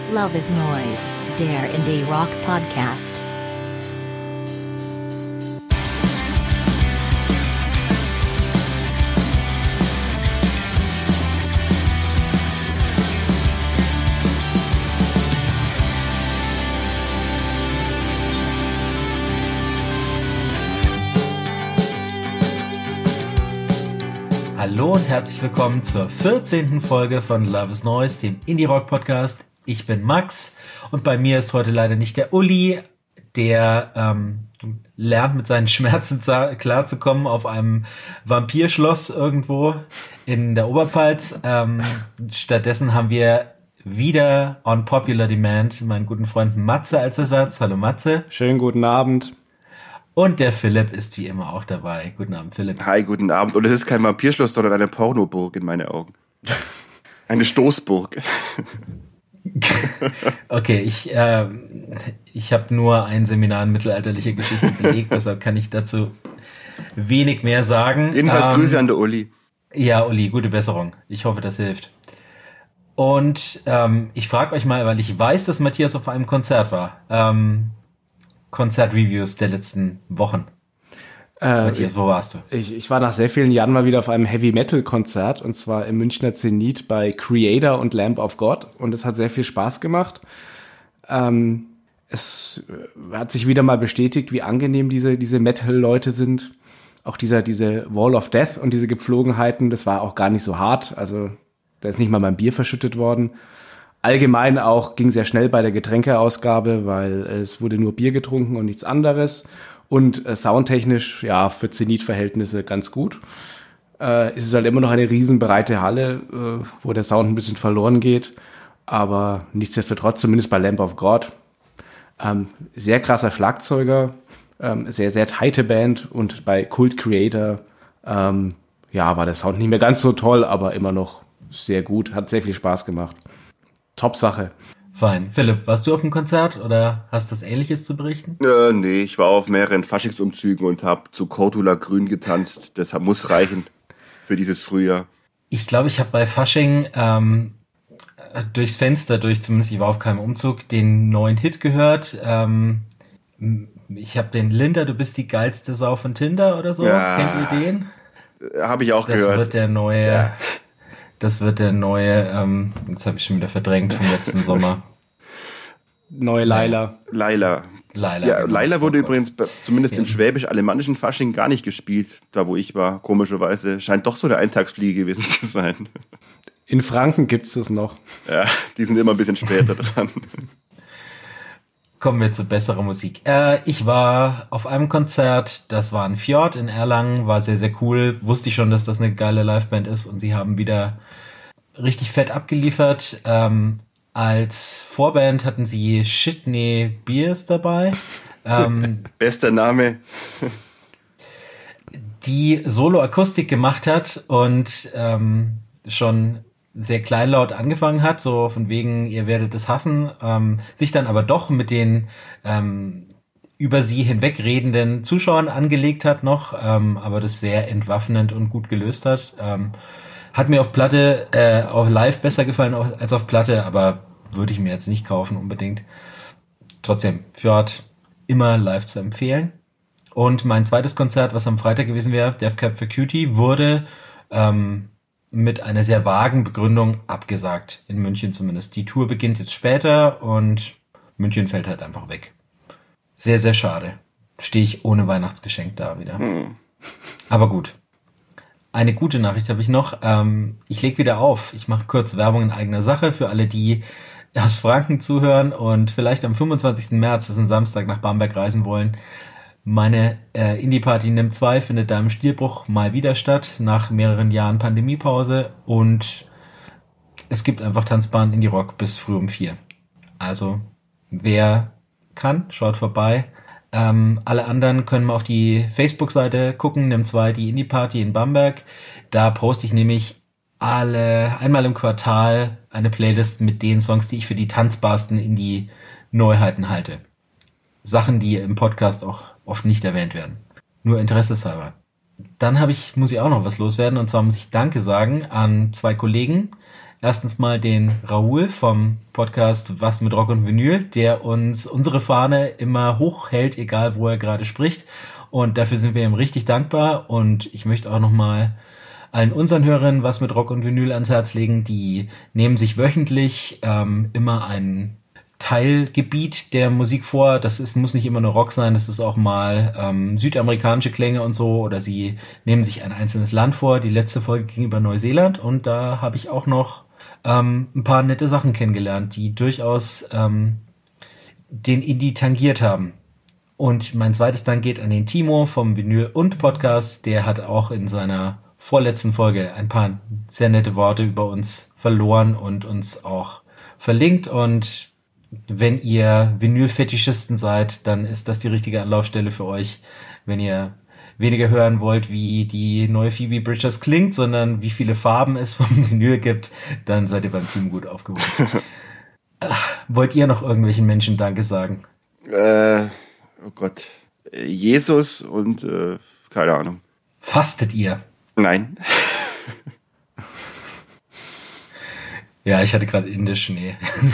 Love is Noise, der Indie Rock Podcast. Hallo und herzlich willkommen zur 14. Folge von Love is Noise, dem Indie-Rock-Podcast. Ich bin Max und bei mir ist heute leider nicht der Uli, der lernt mit seinen Schmerzen klarzukommen auf einem Vampirschloss irgendwo in der Oberpfalz. Stattdessen haben wir wieder on popular demand meinen guten Freund Matze als Ersatz. Hallo Matze. Schönen guten Abend. Und der Philipp ist wie immer auch dabei. Guten Abend, Philipp. Hi, guten Abend. Und es ist kein Vampirschloss, sondern eine Pornoburg in meinen Augen. Eine Stoßburg. Okay, ich habe nur ein Seminar in mittelalterlicher Geschichte belegt, deshalb kann ich dazu wenig mehr sagen. Jedenfalls Grüße an der Uli. Ja, Uli, gute Besserung. Ich hoffe, das hilft. Und ich frage euch mal, weil ich weiß, dass Matthias auf einem Konzert war. Konzertreviews der letzten Wochen. Matthias, wo warst du? Ich war nach sehr vielen Jahren mal wieder auf einem Heavy-Metal-Konzert, und zwar im Münchner Zenit bei Creator und Lamb of God, und es hat sehr viel Spaß gemacht. Es hat sich wieder mal bestätigt, wie angenehm diese Metal-Leute sind. Auch diese Wall of Death und diese Gepflogenheiten, das war auch gar nicht so hart. Also da ist nicht mal mein Bier verschüttet worden. Allgemein auch ging sehr schnell bei der Getränkeausgabe, weil es wurde nur Bier getrunken und nichts anderes. Und soundtechnisch, ja, für Zenit-Verhältnisse ganz gut. Es ist halt immer noch eine riesenbreite Halle, wo der Sound ein bisschen verloren geht. Aber nichtsdestotrotz, zumindest bei Lamb of God, sehr krasser Schlagzeuger, sehr, sehr tighte Band. Und bei Cult Creator, war der Sound nicht mehr ganz so toll, aber immer noch sehr gut. Hat sehr viel Spaß gemacht. Top-Sache. Fein. Philipp, warst du auf dem Konzert oder hast du was Ähnliches zu berichten? Nee, ich war auf mehreren Faschingsumzügen und habe zu Cordula Grün getanzt. Das muss reichen für dieses Frühjahr. Ich glaube, ich habe bei Fasching durchs Fenster zumindest, ich war auf keinem Umzug, den neuen Hit gehört. Ich habe den Linda, du bist die geilste Sau von Tinder oder so. Ja, kennt ihr den? Habe ich auch gehört. Das wird der neue... Ja. Das wird der neue, jetzt habe ich schon wieder verdrängt vom letzten Sommer. Neue Laila. Laila. Ja, genau. Laila wurde übrigens zumindest im schwäbisch-alemannischen Fasching gar nicht gespielt, da wo ich war, komischerweise. Scheint doch so der Eintagsfliege gewesen zu sein. In Franken gibt's das noch. Ja, die sind immer ein bisschen später dran. Kommen wir zu besserer Musik. Ich war auf einem Konzert, das war ein Fjord in Erlangen, war sehr, sehr cool. Wusste ich schon, dass das eine geile Liveband ist, und sie haben wieder richtig fett abgeliefert. Als Vorband hatten sie Shitney Beers dabei. Bester Name. Die Solo-Akustik gemacht hat und schon sehr kleinlaut angefangen hat, so von wegen, ihr werdet es hassen, sich dann aber doch mit den über sie hinwegredenden Zuschauern angelegt hat noch, aber das sehr entwaffnend und gut gelöst hat. Hat mir auf Platte, auch live besser gefallen als auf Platte, aber würde ich mir jetzt nicht kaufen unbedingt. Trotzdem, Fjord immer live zu empfehlen. Und mein zweites Konzert, was am Freitag gewesen wäre, Death Cab for Cutie, wurde mit einer sehr vagen Begründung abgesagt, in München zumindest. Die Tour beginnt jetzt später und München fällt halt einfach weg. Sehr, sehr schade. Stehe ich ohne Weihnachtsgeschenk da wieder. Aber gut. Eine gute Nachricht habe ich noch. Ich lege wieder auf. Ich mache kurz Werbung in eigener Sache für alle, die aus Franken zuhören und vielleicht am 25. März, das ist ein Samstag, nach Bamberg reisen wollen. Meine Indie-Party NIM 2 findet da im Stilbruch mal wieder statt, nach mehreren Jahren Pandemiepause, und es gibt einfach tanzbaren Indie-Rock bis früh um 4. Also, wer kann, schaut vorbei. Alle anderen können mal auf die Facebook-Seite gucken, NIM 2, die Indie-Party in Bamberg. Da poste ich nämlich einmal im Quartal eine Playlist mit den Songs, die ich für die tanzbarsten Indie-Neuheiten halte. Sachen, die im Podcast auch oft nicht erwähnt werden. Nur interesseshalber. Dann muss ich auch noch was loswerden, und zwar muss ich Danke sagen an zwei Kollegen, Erstens mal den Raoul vom Podcast Was mit Rock und Vinyl, der uns unsere Fahne immer hochhält, egal wo er gerade spricht. Und dafür sind wir ihm richtig dankbar. Und ich möchte auch nochmal allen unseren Hörern Was mit Rock und Vinyl ans Herz legen. Die nehmen sich wöchentlich immer ein Teilgebiet der Musik vor. Muss nicht immer nur Rock sein, das ist auch mal südamerikanische Klänge und so, oder sie nehmen sich ein einzelnes Land vor. Die letzte Folge ging über Neuseeland und da habe ich auch noch ein paar nette Sachen kennengelernt, die durchaus den Indie tangiert haben. Und mein zweites Dank geht an den Timo vom Vinyl und Podcast. Der hat auch in seiner vorletzten Folge ein paar sehr nette Worte über uns verloren und uns auch verlinkt. Und wenn ihr Vinyl-Fetischisten seid, dann ist das die richtige Anlaufstelle für euch, wenn ihr weniger hören wollt, wie die neue Phoebe Bridgers klingt, sondern wie viele Farben es vom Vinyl gibt, dann seid ihr beim Team gut aufgehoben. Wollt ihr noch irgendwelchen Menschen Danke sagen? Oh Gott. Jesus und keine Ahnung. Fastet ihr? Nein. Ja, ich hatte gerade indischen Schnee.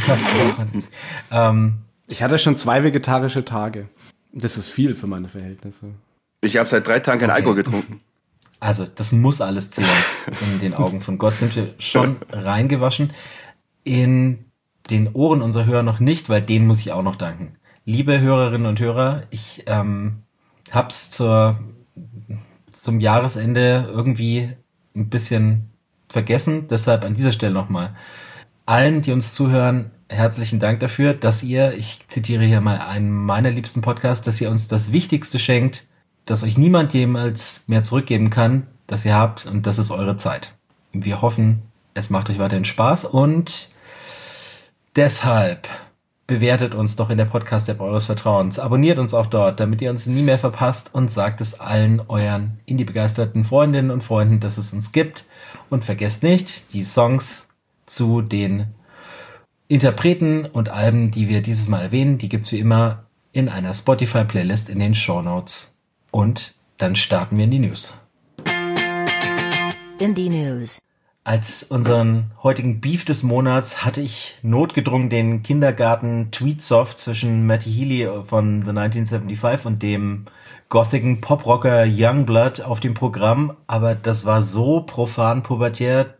Ich hatte schon 2 vegetarische Tage. Das ist viel für meine Verhältnisse. Ich habe seit 3 Tagen keinen Alkohol getrunken. Also, das muss alles zählen. In den Augen von Gott sind wir schon reingewaschen. In den Ohren unserer Hörer noch nicht, weil denen muss ich auch noch danken. Liebe Hörerinnen und Hörer, ich hab's zum Jahresende irgendwie ein bisschen vergessen. Deshalb an dieser Stelle nochmal allen, die uns zuhören, herzlichen Dank dafür, dass ihr, ich zitiere hier mal einen meiner liebsten Podcasts, dass ihr uns das Wichtigste schenkt, das euch niemand jemals mehr zurückgeben kann, das ihr habt, und das ist eure Zeit. Wir hoffen, es macht euch weiterhin Spaß und deshalb bewertet uns doch in der Podcast-App eures Vertrauens. Abonniert uns auch dort, damit ihr uns nie mehr verpasst, und sagt es allen euren Indie-begeisterten Freundinnen und Freunden, dass es uns gibt. Und vergesst nicht, die Songs zu den Interpreten und Alben, die wir dieses Mal erwähnen, die gibt's wie immer in einer Spotify-Playlist in den Shownotes. Und dann starten wir in die News. Indie News. Als unseren heutigen Beef des Monats hatte ich notgedrungen den Kindergarten Tweetsoft zwischen Matty Healy von The 1975 und dem gothigen Poprocker Youngblood auf dem Programm, aber das war so profan pubertär,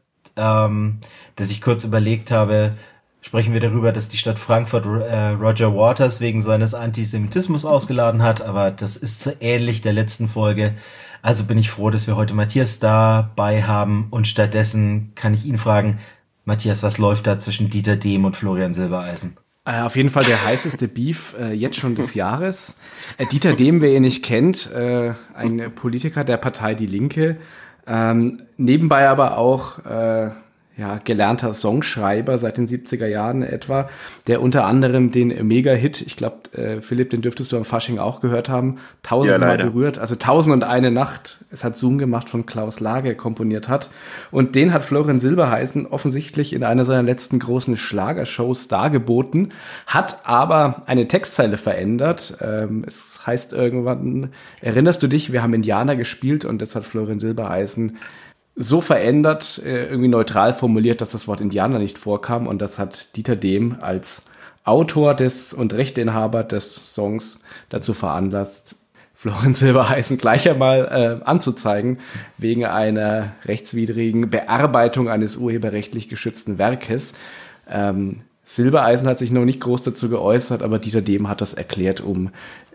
dass ich kurz überlegt habe, sprechen wir darüber, dass die Stadt Frankfurt Roger Waters wegen seines Antisemitismus ausgeladen hat, aber das ist so ähnlich der letzten Folge. Also bin ich froh, dass wir heute Matthias dabei haben, und stattdessen kann ich ihn fragen, Matthias, was läuft da zwischen Dieter Dehm und Florian Silbereisen? Auf jeden Fall der heißeste Beef jetzt schon des Jahres. Dieter Dehm, wer ihn nicht kennt, ein Politiker der Partei Die Linke, nebenbei aber auch gelernter Songschreiber seit den 70er Jahren etwa, der unter anderem den Mega-Hit, ich glaube, Philipp, den dürftest du am Fasching auch gehört haben, 1000-mal berührt, also 1001 Nacht, es hat Zoom gemacht, von Klaus Lage komponiert hat. Und den hat Florian Silbereisen offensichtlich in einer seiner letzten großen Schlagershows dargeboten, hat aber eine Textzeile verändert. Es heißt irgendwann, erinnerst du dich, wir haben Indianer gespielt, und das hat Florian Silbereisen so verändert, irgendwie neutral formuliert, dass das Wort Indianer nicht vorkam, und das hat Dieter Dehm als Autor und Rechteinhaber des Songs dazu veranlasst, Florian Silbereisen gleich einmal anzuzeigen, wegen einer rechtswidrigen Bearbeitung eines urheberrechtlich geschützten Werkes. Silbereisen hat sich noch nicht groß dazu geäußert, aber Dieter Dehm hat das erklärt, um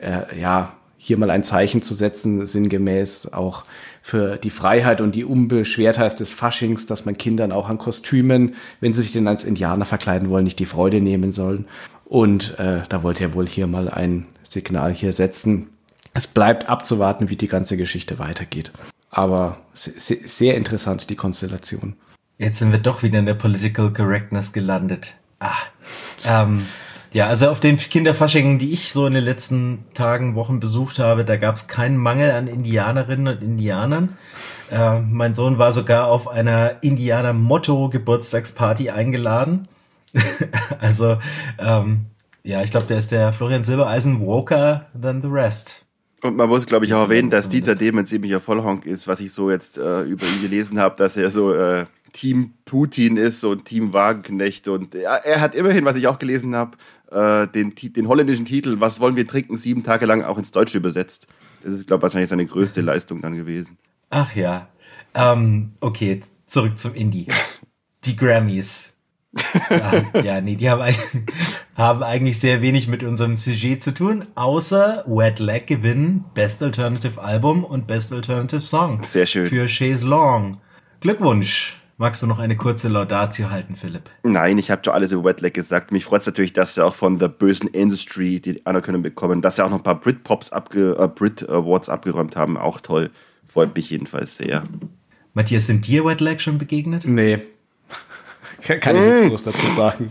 hier mal ein Zeichen zu setzen, sinngemäß auch für die Freiheit und die Unbeschwertheit des Faschings, dass man Kindern auch an Kostümen, wenn sie sich denn als Indianer verkleiden wollen, nicht die Freude nehmen sollen. Und da wollte er wohl hier mal ein Signal hier setzen. Es bleibt abzuwarten, wie die ganze Geschichte weitergeht. Aber sehr interessant, die Konstellation. Jetzt sind wir doch wieder in der Political Correctness gelandet. Ja, also auf den Kinderfaschingen, die ich so in den letzten Tagen, Wochen besucht habe, da gab es keinen Mangel an Indianerinnen und Indianern. Mein Sohn war sogar auf einer Indianer-Motto-Geburtstagsparty eingeladen. Also, ich glaube, der ist der Florian Silbereisen woker than the rest. Und man muss, glaube ich, auch erwähnen, dass Dieter Dehm ein ziemlicher Vollhonk ist, was ich so jetzt über ihn gelesen habe, dass er so Team Putin ist und Team Wagenknecht. Und er hat immerhin, was ich auch gelesen habe, den holländischen Titel "Was wollen wir trinken?" 7 Tage lang auch ins Deutsche übersetzt. Das ist, glaube ich, wahrscheinlich seine größte Leistung dann gewesen. Ach ja. Okay, zurück zum Indie. Die Grammys. Die haben eigentlich sehr wenig mit unserem Sujet zu tun, außer Wet Leg gewinnen Best Alternative Album und Best Alternative Song. Sehr schön. Für Chaise Longue. Glückwunsch. Magst du noch eine kurze Laudatio halten, Philipp? Nein, ich habe schon alles über Wet Leg gesagt. Mich freut es natürlich, dass sie auch von der bösen Industry die Anerkennung bekommen, dass sie auch noch ein paar Brit Awards abgeräumt haben. Auch toll. Freut mich jedenfalls sehr. Matthias, sind dir Wet Leg schon begegnet? Nee. Kann ich nichts groß dazu sagen.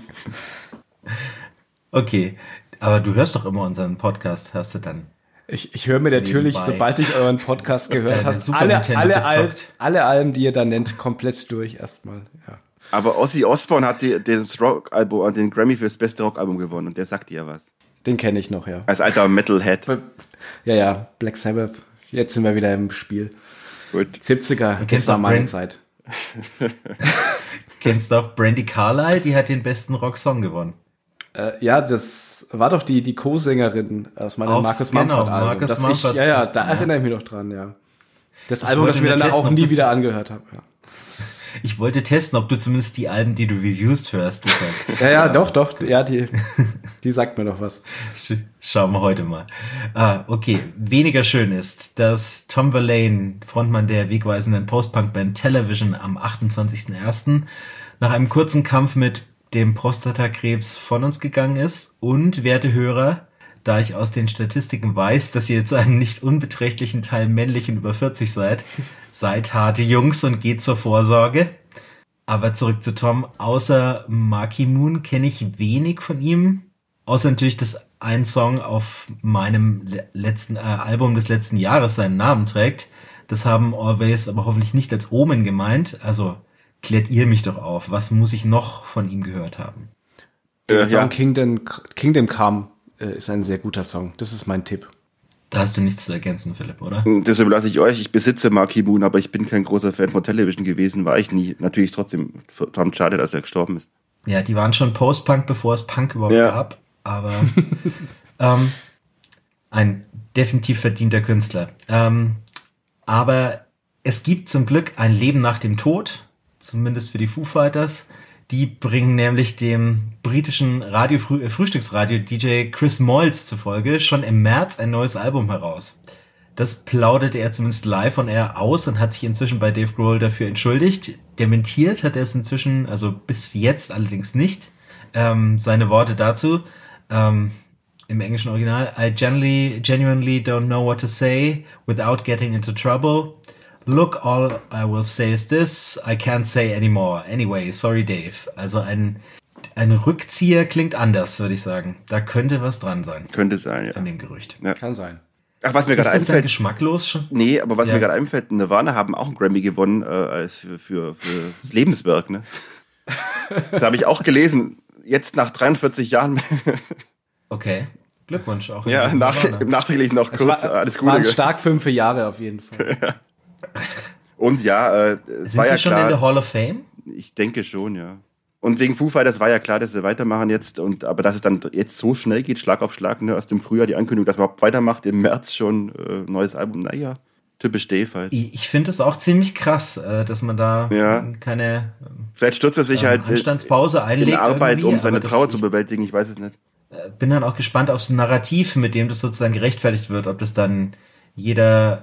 Okay, aber du hörst doch immer unseren Podcast, hast du dann? Ich höre mir natürlich, nebenbei, sobald ich euren Podcast gehört habe, alle Alben, die ihr da nennt, komplett durch erstmal. Ja. Aber Ozzy Osbourne hat das Rockalbum, den Grammy für das beste Rockalbum gewonnen und der sagt dir was. Den kenne ich noch, ja. Als alter Metalhead. Ja, Black Sabbath. Jetzt sind wir wieder im Spiel. Gut. 70er, das war meine Zeit. Kennst du auch Brandi Carlile? Die hat den besten Rocksong gewonnen. Ja, das war doch die Co-Sängerin aus meinem Marcus Mumford-Album. Da erinnere ich mich noch dran, ja. Das Album, das ich mir danach auch nie wieder angehört habe. Ja. Ich wollte testen, ob du zumindest die Alben, die du reviewst, hörst. Doch. Ja, die sagt mir noch was. Schauen wir heute mal. Okay, weniger schön ist, dass Tom Verlaine, Frontmann der wegweisenden Post-Punk-Band Television, am 28.01. nach einem kurzen Kampf mit dem Prostatakrebs von uns gegangen ist. Und, werte Hörer, da ich aus den Statistiken weiß, dass ihr zu einem nicht unbeträchtlichen Teil männlich und über 40 seid harte Jungs und geht zur Vorsorge. Aber zurück zu Tom. Außer Marquee Moon kenne ich wenig von ihm. Außer natürlich, dass ein Song auf meinem letzten Album des letzten Jahres seinen Namen trägt. Das haben Always aber hoffentlich nicht als Omen gemeint. Also klärt ihr mich doch auf. Was muss ich noch von ihm gehört haben? Der Song Kingdom Come ist ein sehr guter Song. Das ist mein Tipp. Da hast du nichts zu ergänzen, Philipp, oder? Das überlasse ich euch. Ich besitze Marquee Moon, aber ich bin kein großer Fan von Television gewesen. War ich nie. Natürlich trotzdem verdammt schade, dass er gestorben ist. Ja, die waren schon Post-Punk, bevor es Punk überhaupt gab. Aber ein definitiv verdienter Künstler. Aber es gibt zum Glück ein Leben nach dem Tod. Zumindest für die Foo Fighters. Die bringen nämlich dem britischen Frühstücksradio-DJ Chris Moyles zufolge schon im März ein neues Album heraus. Das plauderte er zumindest live on air aus und hat sich inzwischen bei Dave Grohl dafür entschuldigt. Dementiert hat er es inzwischen, also bis jetzt allerdings nicht. Seine Worte dazu, im englischen Original: I genuinely don't know what to say without getting into trouble. Look, all I will say is this, I can't say anymore. Anyway, sorry Dave. Also ein Rückzieher klingt anders, würde ich sagen. Da könnte was dran sein. Könnte sein, ja. An dem Gerücht. Ja. Kann sein. Ach, was mir gerade einfällt. Ist das dann geschmacklos schon? Nee, aber was mir gerade einfällt, Nirvana haben auch einen Grammy gewonnen für das Lebenswerk, ne? Das habe ich auch gelesen. Jetzt nach 43 Jahren. Okay. Glückwunsch auch. Ja, nachträglich noch kurz. Alles Gute. Es waren stark 5 Jahre auf jeden Fall. Ja. Und sind die schon in der Hall of Fame? Ich denke schon, ja. Und wegen Foo Fighters war ja klar, dass sie weitermachen jetzt. Aber dass es dann jetzt so schnell geht, Schlag auf Schlag, ne, aus dem Frühjahr die Ankündigung, dass man überhaupt weitermacht, im März schon neues Album. Naja, typisch Dave halt. Ich finde es auch ziemlich krass, dass man da keine vielleicht stürzt er sich halt Anstandspause einlegt. In Arbeit, um seine Trauer zu bewältigen, ich weiß es nicht. Bin dann auch gespannt aufs Narrativ, mit dem das sozusagen gerechtfertigt wird, ob das dann jeder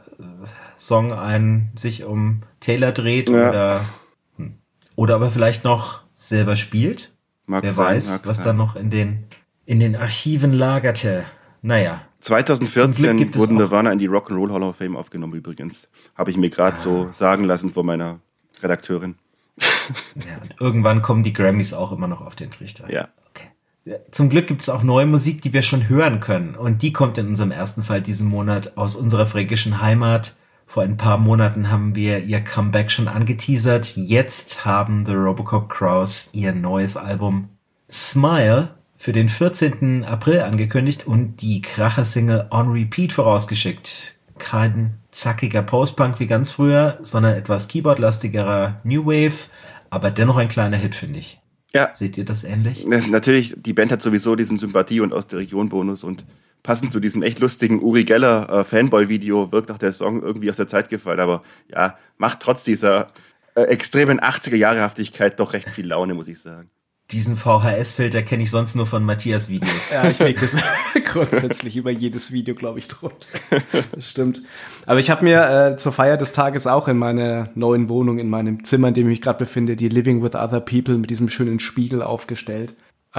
Song sich um Taylor dreht oder aber vielleicht noch selber spielt. Wer weiß, was da noch in den Archiven lagerte. Naja. 2014 wurden Nirvana in die Rock'n'Roll Hall of Fame aufgenommen übrigens. Habe ich mir gerade so sagen lassen von meiner Redakteurin. Ja, und irgendwann kommen die Grammys auch immer noch auf den Trichter. Ja. Okay. Zum Glück gibt es auch neue Musik, die wir schon hören können. Und die kommt in unserem ersten Fall diesen Monat aus unserer fränkischen Heimat. Vor ein paar Monaten haben wir ihr Comeback schon angeteasert. Jetzt haben The Robocop Crows ihr neues Album Smile für den 14. April angekündigt und die Kracher-Single On Repeat vorausgeschickt. Kein zackiger Post-Punk wie ganz früher, sondern etwas Keyboard-lastigerer New Wave, aber dennoch ein kleiner Hit, finde ich. Ja. Seht ihr das ähnlich? Natürlich, die Band hat sowieso diesen Sympathie- und aus der Region-Bonus und passend zu diesem echt lustigen Uri Geller Fanboy-Video wirkt auch der Song irgendwie aus der Zeit gefallen, aber ja, macht trotz dieser extremen 80er-Jahre-Haftigkeit doch recht viel Laune, muss ich sagen. Diesen VHS-Filter kenne ich sonst nur von Matthias Videos. Ja, ich lege das grundsätzlich über jedes Video, glaube ich, drunter. Das stimmt. Aber ich habe mir zur Feier des Tages auch in meiner neuen Wohnung, in meinem Zimmer, in dem ich mich gerade befinde, die Living with Other People mit diesem schönen Spiegel aufgestellt.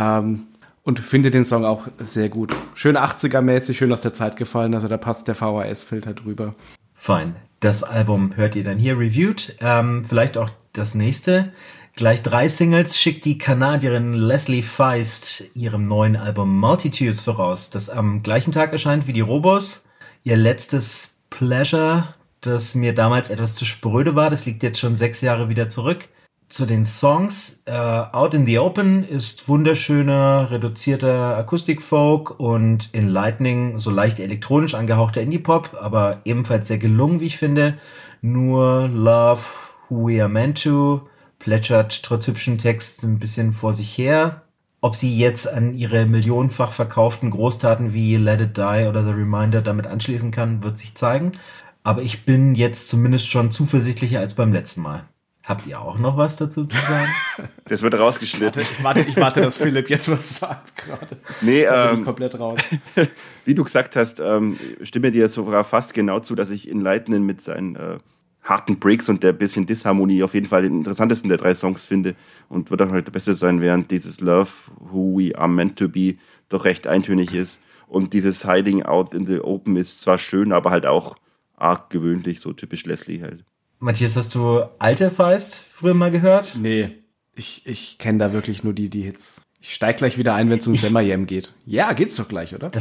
Und finde den Song auch sehr gut. Schön 80er-mäßig, schön aus der Zeit gefallen. Also da passt der VHS-Filter drüber. Fein. Das Album hört ihr dann hier reviewed. Vielleicht auch das nächste. Gleich 3 Singles schickt die Kanadierin Leslie Feist ihrem neuen Album Multitudes voraus, das am gleichen Tag erscheint wie die Robos. Ihr letztes Pleasure, das mir damals etwas zu spröde war, das liegt jetzt schon 6 Jahre wieder zurück. Zu den Songs. Out in the Open ist wunderschöner, reduzierter Akustik-Folk und in Lightning so leicht elektronisch angehauchter Indie-Pop, aber ebenfalls sehr gelungen, wie ich finde. Nur Love, Who We Are Meant To plätschert trotz hübschen Text ein bisschen vor sich her. Ob sie jetzt an ihre millionenfach verkauften Großtaten wie Let It Die oder The Reminder damit anschließen kann, wird sich zeigen. Aber ich bin jetzt zumindest schon zuversichtlicher als beim letzten Mal. Habt ihr auch noch was dazu zu sagen? Das wird rausgeschnitten. Ich warte, dass Philipp jetzt was sagt gerade. Nee, bin ich komplett raus. Wie du gesagt hast, stimme dir sogar fast genau zu, dass ich Enlighten mit seinen harten Breaks und der bisschen Disharmonie auf jeden Fall den interessantesten der 3 Songs finde und wird auch heute der beste sein, während dieses Love, Who We Are Meant To Be doch recht eintönig ist und dieses Hiding Out in the Open ist zwar schön, aber halt auch arg gewöhnlich, so typisch Leslie halt. Matthias, hast du alte Feist früher mal gehört? Nee, ich kenne da wirklich nur die Hits. Ich steig gleich wieder ein, wenn es um Summer-Jam geht. Ja, geht's doch gleich, oder?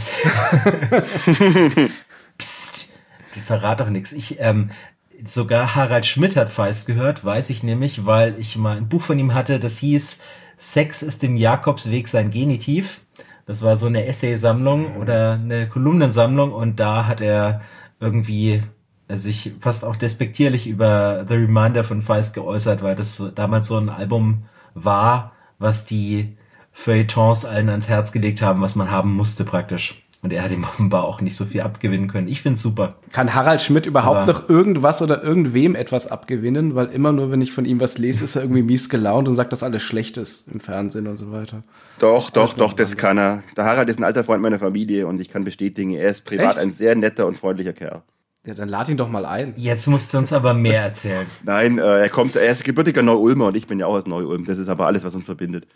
Psst, die verrat doch nichts. Sogar Harald Schmidt hat Feist gehört, weiß ich nämlich, weil ich mal ein Buch von ihm hatte, das hieß Sex ist dem Jakobsweg sein Genitiv. Das war so eine Essaysammlung oder eine Kolumnensammlung und da hat er irgendwie sich fast auch despektierlich über The Reminder von Feist geäußert, weil das damals so ein Album war, was die Feuilletons allen ans Herz gelegt haben, was man haben musste praktisch. Und er hat ihm offenbar auch nicht so viel abgewinnen können. Ich find's super. Kann Harald Schmidt überhaupt noch irgendwas oder irgendwem etwas abgewinnen? Weil immer nur, wenn ich von ihm was lese, ist er irgendwie mies gelaunt und sagt, dass alles schlecht ist im Fernsehen und so weiter. Doch, das kann er. Der Harald ist ein alter Freund meiner Familie und ich kann bestätigen, er ist privat ein sehr netter und freundlicher Kerl. Ja, dann lad ihn doch mal ein. Jetzt musst du uns aber mehr erzählen. Nein, er ist gebürtiger Neu-Ulmer und ich bin ja auch aus Neu-Ulm. Das ist aber alles, was uns verbindet.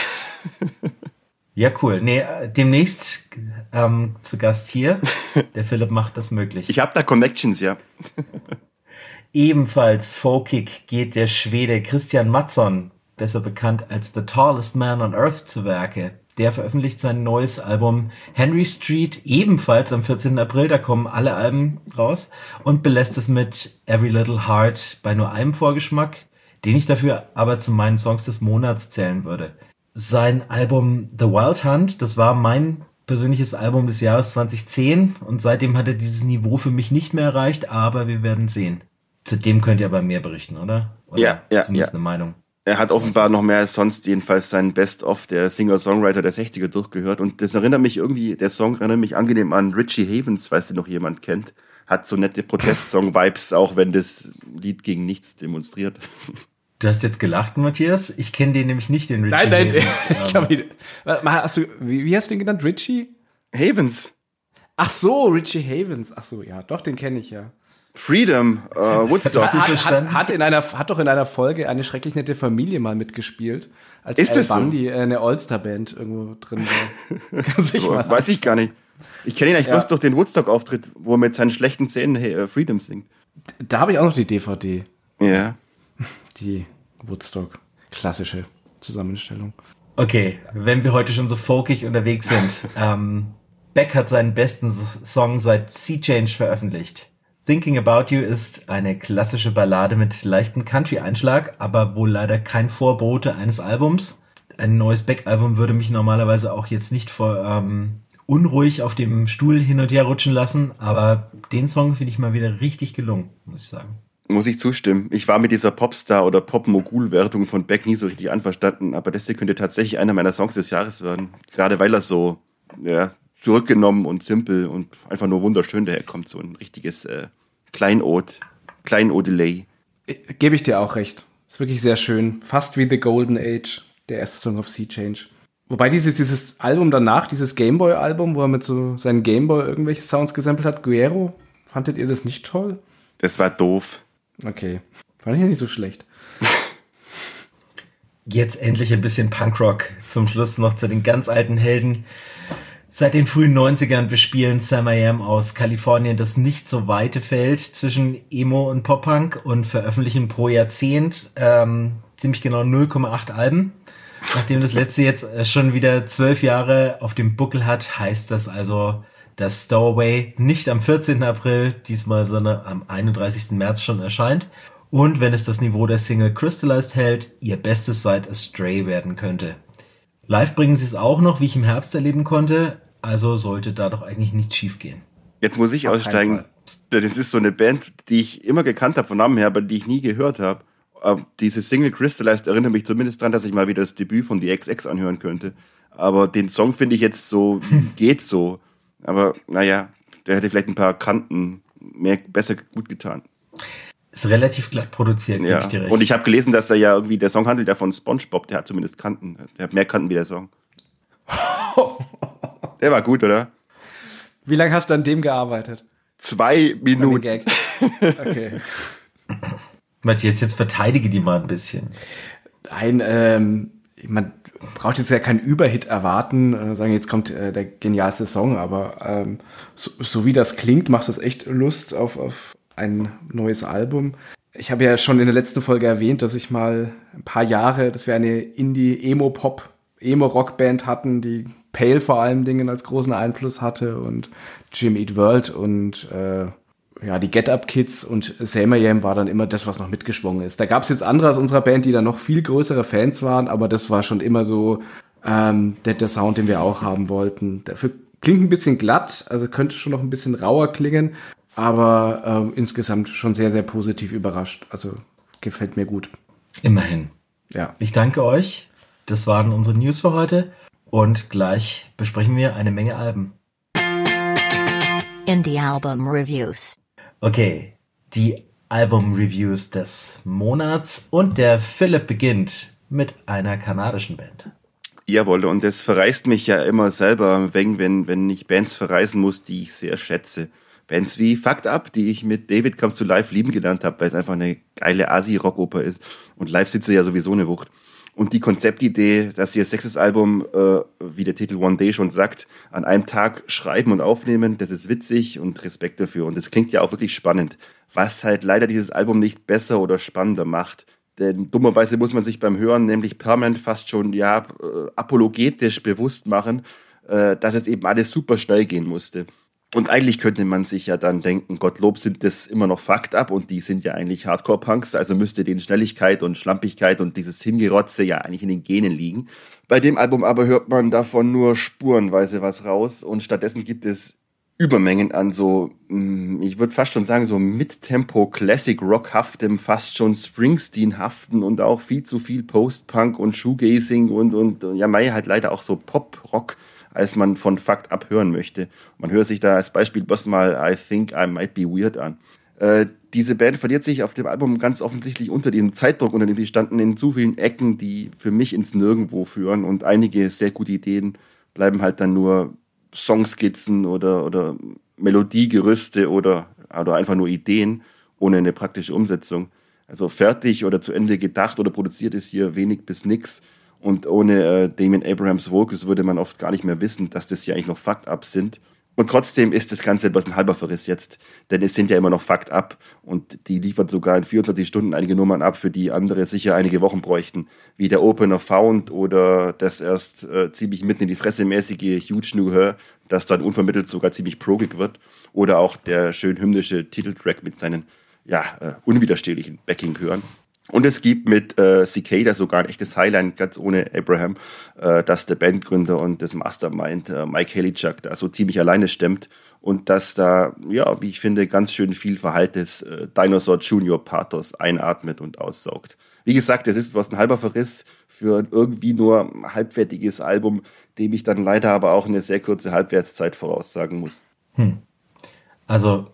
Ja, cool. Nee, demnächst zu Gast hier. Der Philipp macht das möglich. Ich habe da Connections, ja. Ebenfalls folkig geht der Schwede Christian Mattsson, besser bekannt als The Tallest Man on Earth, zu Werke. Der veröffentlicht sein neues Album Henry Street ebenfalls am 14. April. Da kommen alle Alben raus und belässt es mit Every Little Heart bei nur einem Vorgeschmack, den ich dafür aber zu meinen Songs des Monats zählen würde. Sein Album The Wild Hunt, das war mein persönliches Album des Jahres 2010 und seitdem hat er dieses Niveau für mich nicht mehr erreicht, aber wir werden sehen. Zudem könnt ihr aber mehr berichten, oder? Ja. Zumindest eine Meinung. Er hat offenbar noch mehr als sonst jedenfalls sein Best-of der Singer-Songwriter der 60er durchgehört und der Song erinnert mich angenehm an Richie Havens, falls den noch jemand kennt. Hat so nette Protest-Song-Vibes, auch wenn das Lied gegen nichts demonstriert. Du hast jetzt gelacht, Matthias? Ich kenne den nämlich nicht, den Richie Havens. Wie hast du den genannt? Richie? Havens. Ach so, Richie Havens. Ach so, ja, doch, den kenne ich ja. Freedom, Woodstock. Hat doch in einer Folge eine schrecklich nette Familie mal mitgespielt, als ist Al Bundy eine All-Star-Band irgendwo drin war. Weiß ich gar nicht. Ich kenne ihn eigentlich bloß durch den Woodstock-Auftritt, wo er mit seinen schlechten Szenen Freedom singt. Da habe ich auch noch die DVD. Ja. Die Woodstock. Klassische Zusammenstellung. Okay, wenn wir heute schon so folkig unterwegs sind. Beck hat seinen besten Song seit Sea Change veröffentlicht. Thinking About You ist eine klassische Ballade mit leichtem Country-Einschlag, aber wohl leider kein Vorbote eines Albums. Ein neues Beck-Album würde mich normalerweise auch jetzt nicht unruhig auf dem Stuhl hin und her rutschen lassen, aber den Song finde ich mal wieder richtig gelungen, muss ich sagen. Muss ich zustimmen. Ich war mit dieser Popstar- oder Pop-Mogul-Wertung von Beck nie so richtig einverstanden, aber das hier könnte tatsächlich einer meiner Songs des Jahres werden. Gerade weil er so zurückgenommen und simpel und einfach nur wunderschön daherkommt. So ein richtiges Kleinodelay. Gebe ich dir auch recht. Ist wirklich sehr schön. Fast wie The Golden Age, der erste Song auf Sea Change. Wobei dieses Album danach, dieses Gameboy-Album, wo er mit so seinen Gameboy irgendwelche Sounds gesampelt hat, Guerrero, fandet ihr das nicht toll? Das war doof. Okay, fand ich ja nicht so schlecht. Jetzt endlich ein bisschen Punkrock. Zum Schluss noch zu den ganz alten Helden. Seit den frühen 90ern bespielen Sam I Am aus Kalifornien das nicht so weite Feld zwischen Emo und Pop-Punk und veröffentlichen pro Jahrzehnt ziemlich genau 0,8 Alben. Nachdem das letzte jetzt schon wieder 12 Jahre auf dem Buckel hat, heißt das also, dass Stowaway nicht am 14. April diesmal, sondern am 31. März schon erscheint. Und wenn es das Niveau der Single Crystallized hält, ihr bestes seit A Stray werden könnte. Live bringen sie es auch noch, wie ich im Herbst erleben konnte, also sollte da doch eigentlich nichts schief gehen. Jetzt muss ich aussteigen. Das ist so eine Band, die ich immer gekannt habe von Namen her, aber die ich nie gehört habe. Diese Single Crystallized erinnert mich zumindest daran, dass ich mal wieder das Debüt von The XX anhören könnte. Aber den Song finde ich jetzt so, geht so. Aber naja, der hätte vielleicht ein paar Kanten besser gut getan. Ist relativ glatt produziert, gebe ich dir recht. Und ich habe gelesen, dass der Song handelt ja von SpongeBob, der hat zumindest Kanten. Der hat mehr Kanten wie der Song. Der war gut, oder? Wie lange hast du an dem gearbeitet? 2 Minuten. Gag. Okay. Matthias, jetzt verteidige die mal ein bisschen. Nein, man braucht jetzt ja keinen Überhit erwarten, sagen, jetzt kommt der genialste Song, aber so wie das klingt, macht das echt Lust auf ein neues Album. Ich habe ja schon in der letzten Folge erwähnt, dass ich mal ein paar Jahre, dass wir eine Indie-Emo-Pop, Emo-Rock-Band hatten, die Pale vor allen Dingen als großen Einfluss hatte und Jim Eat World und die Get Up Kids und Sam I Am war dann immer das, was noch mitgeschwungen ist. Da gab es jetzt andere aus unserer Band, die dann noch viel größere Fans waren, aber das war schon immer so der Sound, den wir auch haben wollten. Dafür klingt ein bisschen glatt, also könnte schon noch ein bisschen rauer klingen, aber insgesamt schon sehr, sehr positiv überrascht. Also gefällt mir gut. Immerhin. Ja. Ich danke euch. Das waren unsere News für heute. Und gleich besprechen wir eine Menge Alben. Indie Album Reviews. Okay, die Album-Reviews des Monats. Und der Philipp beginnt mit einer kanadischen Band. Jawohl, und das verreist mich ja immer selber, wenn ich Bands verreisen muss, die ich sehr schätze. Bands wie Fucked Up, die ich mit David Comes to Life lieben gelernt habe, weil es einfach eine geile Asi-Rockoper ist. Und live sitze ja sowieso eine Wucht. Und die Konzeptidee, dass sie ihr sechstes Album, wie der Titel One Day schon sagt, an einem Tag schreiben und aufnehmen, das ist witzig und Respekt dafür. Und das klingt ja auch wirklich spannend, was halt leider dieses Album nicht besser oder spannender macht. Denn dummerweise muss man sich beim Hören nämlich permanent fast schon apologetisch bewusst machen, dass es eben alles super schnell gehen musste. Und eigentlich könnte man sich ja dann denken, Gottlob sind das immer noch Fucked Up und die sind ja eigentlich Hardcore-Punks, also müsste denen Schnelligkeit und Schlampigkeit und dieses Hingerotze ja eigentlich in den Genen liegen. Bei dem Album aber hört man davon nur spurenweise was raus und stattdessen gibt es Übermengen an so, ich würde fast schon sagen, so Mid-Tempo Classic-Rock-haftem, fast schon Springsteen-haften und auch viel zu viel Post-Punk und Shoegazing und ja, halt leider auch so Pop-Rock, als man von Fucked Up hören möchte. Man hört sich da als Beispiel bloß mal I Think I Might Be Weird an. Diese Band verliert sich auf dem Album ganz offensichtlich unter dem Zeitdruck, unter dem die standen, in zu vielen Ecken, die für mich ins Nirgendwo führen und einige sehr gute Ideen bleiben halt dann nur Songskizzen oder Melodiegerüste oder einfach nur Ideen ohne eine praktische Umsetzung. Also fertig oder zu Ende gedacht oder produziert ist hier wenig bis nix. Und ohne Damien Abrahams Vocals würde man oft gar nicht mehr wissen, dass das hier eigentlich noch Fucked Up sind. Und trotzdem ist das Ganze etwas ein halber Verriss jetzt, denn es sind ja immer noch Fucked Up und die liefert sogar in 24 Stunden einige Nummern ab, für die andere sicher einige Wochen bräuchten, wie der Opener Found oder das erst ziemlich mitten in die Fresse mäßige Huge New Her, das dann unvermittelt sogar ziemlich progig wird, oder auch der schön hymnische Titeltrack mit seinen unwiderstehlichen Backing-Chören. Und es gibt mit Cicada sogar ein echtes Highlight, ganz ohne Abraham, dass der Bandgründer und das Mastermind Mike Halicak da so ziemlich alleine stemmt und dass da, ja, wie ich finde, ganz schön viel verhaltes Dinosaur Junior Pathos einatmet und aussaugt. Wie gesagt, es ist was ein halber Verriss für ein irgendwie nur halbwertiges Album, dem ich dann leider aber auch eine sehr kurze Halbwertszeit voraussagen muss. Also,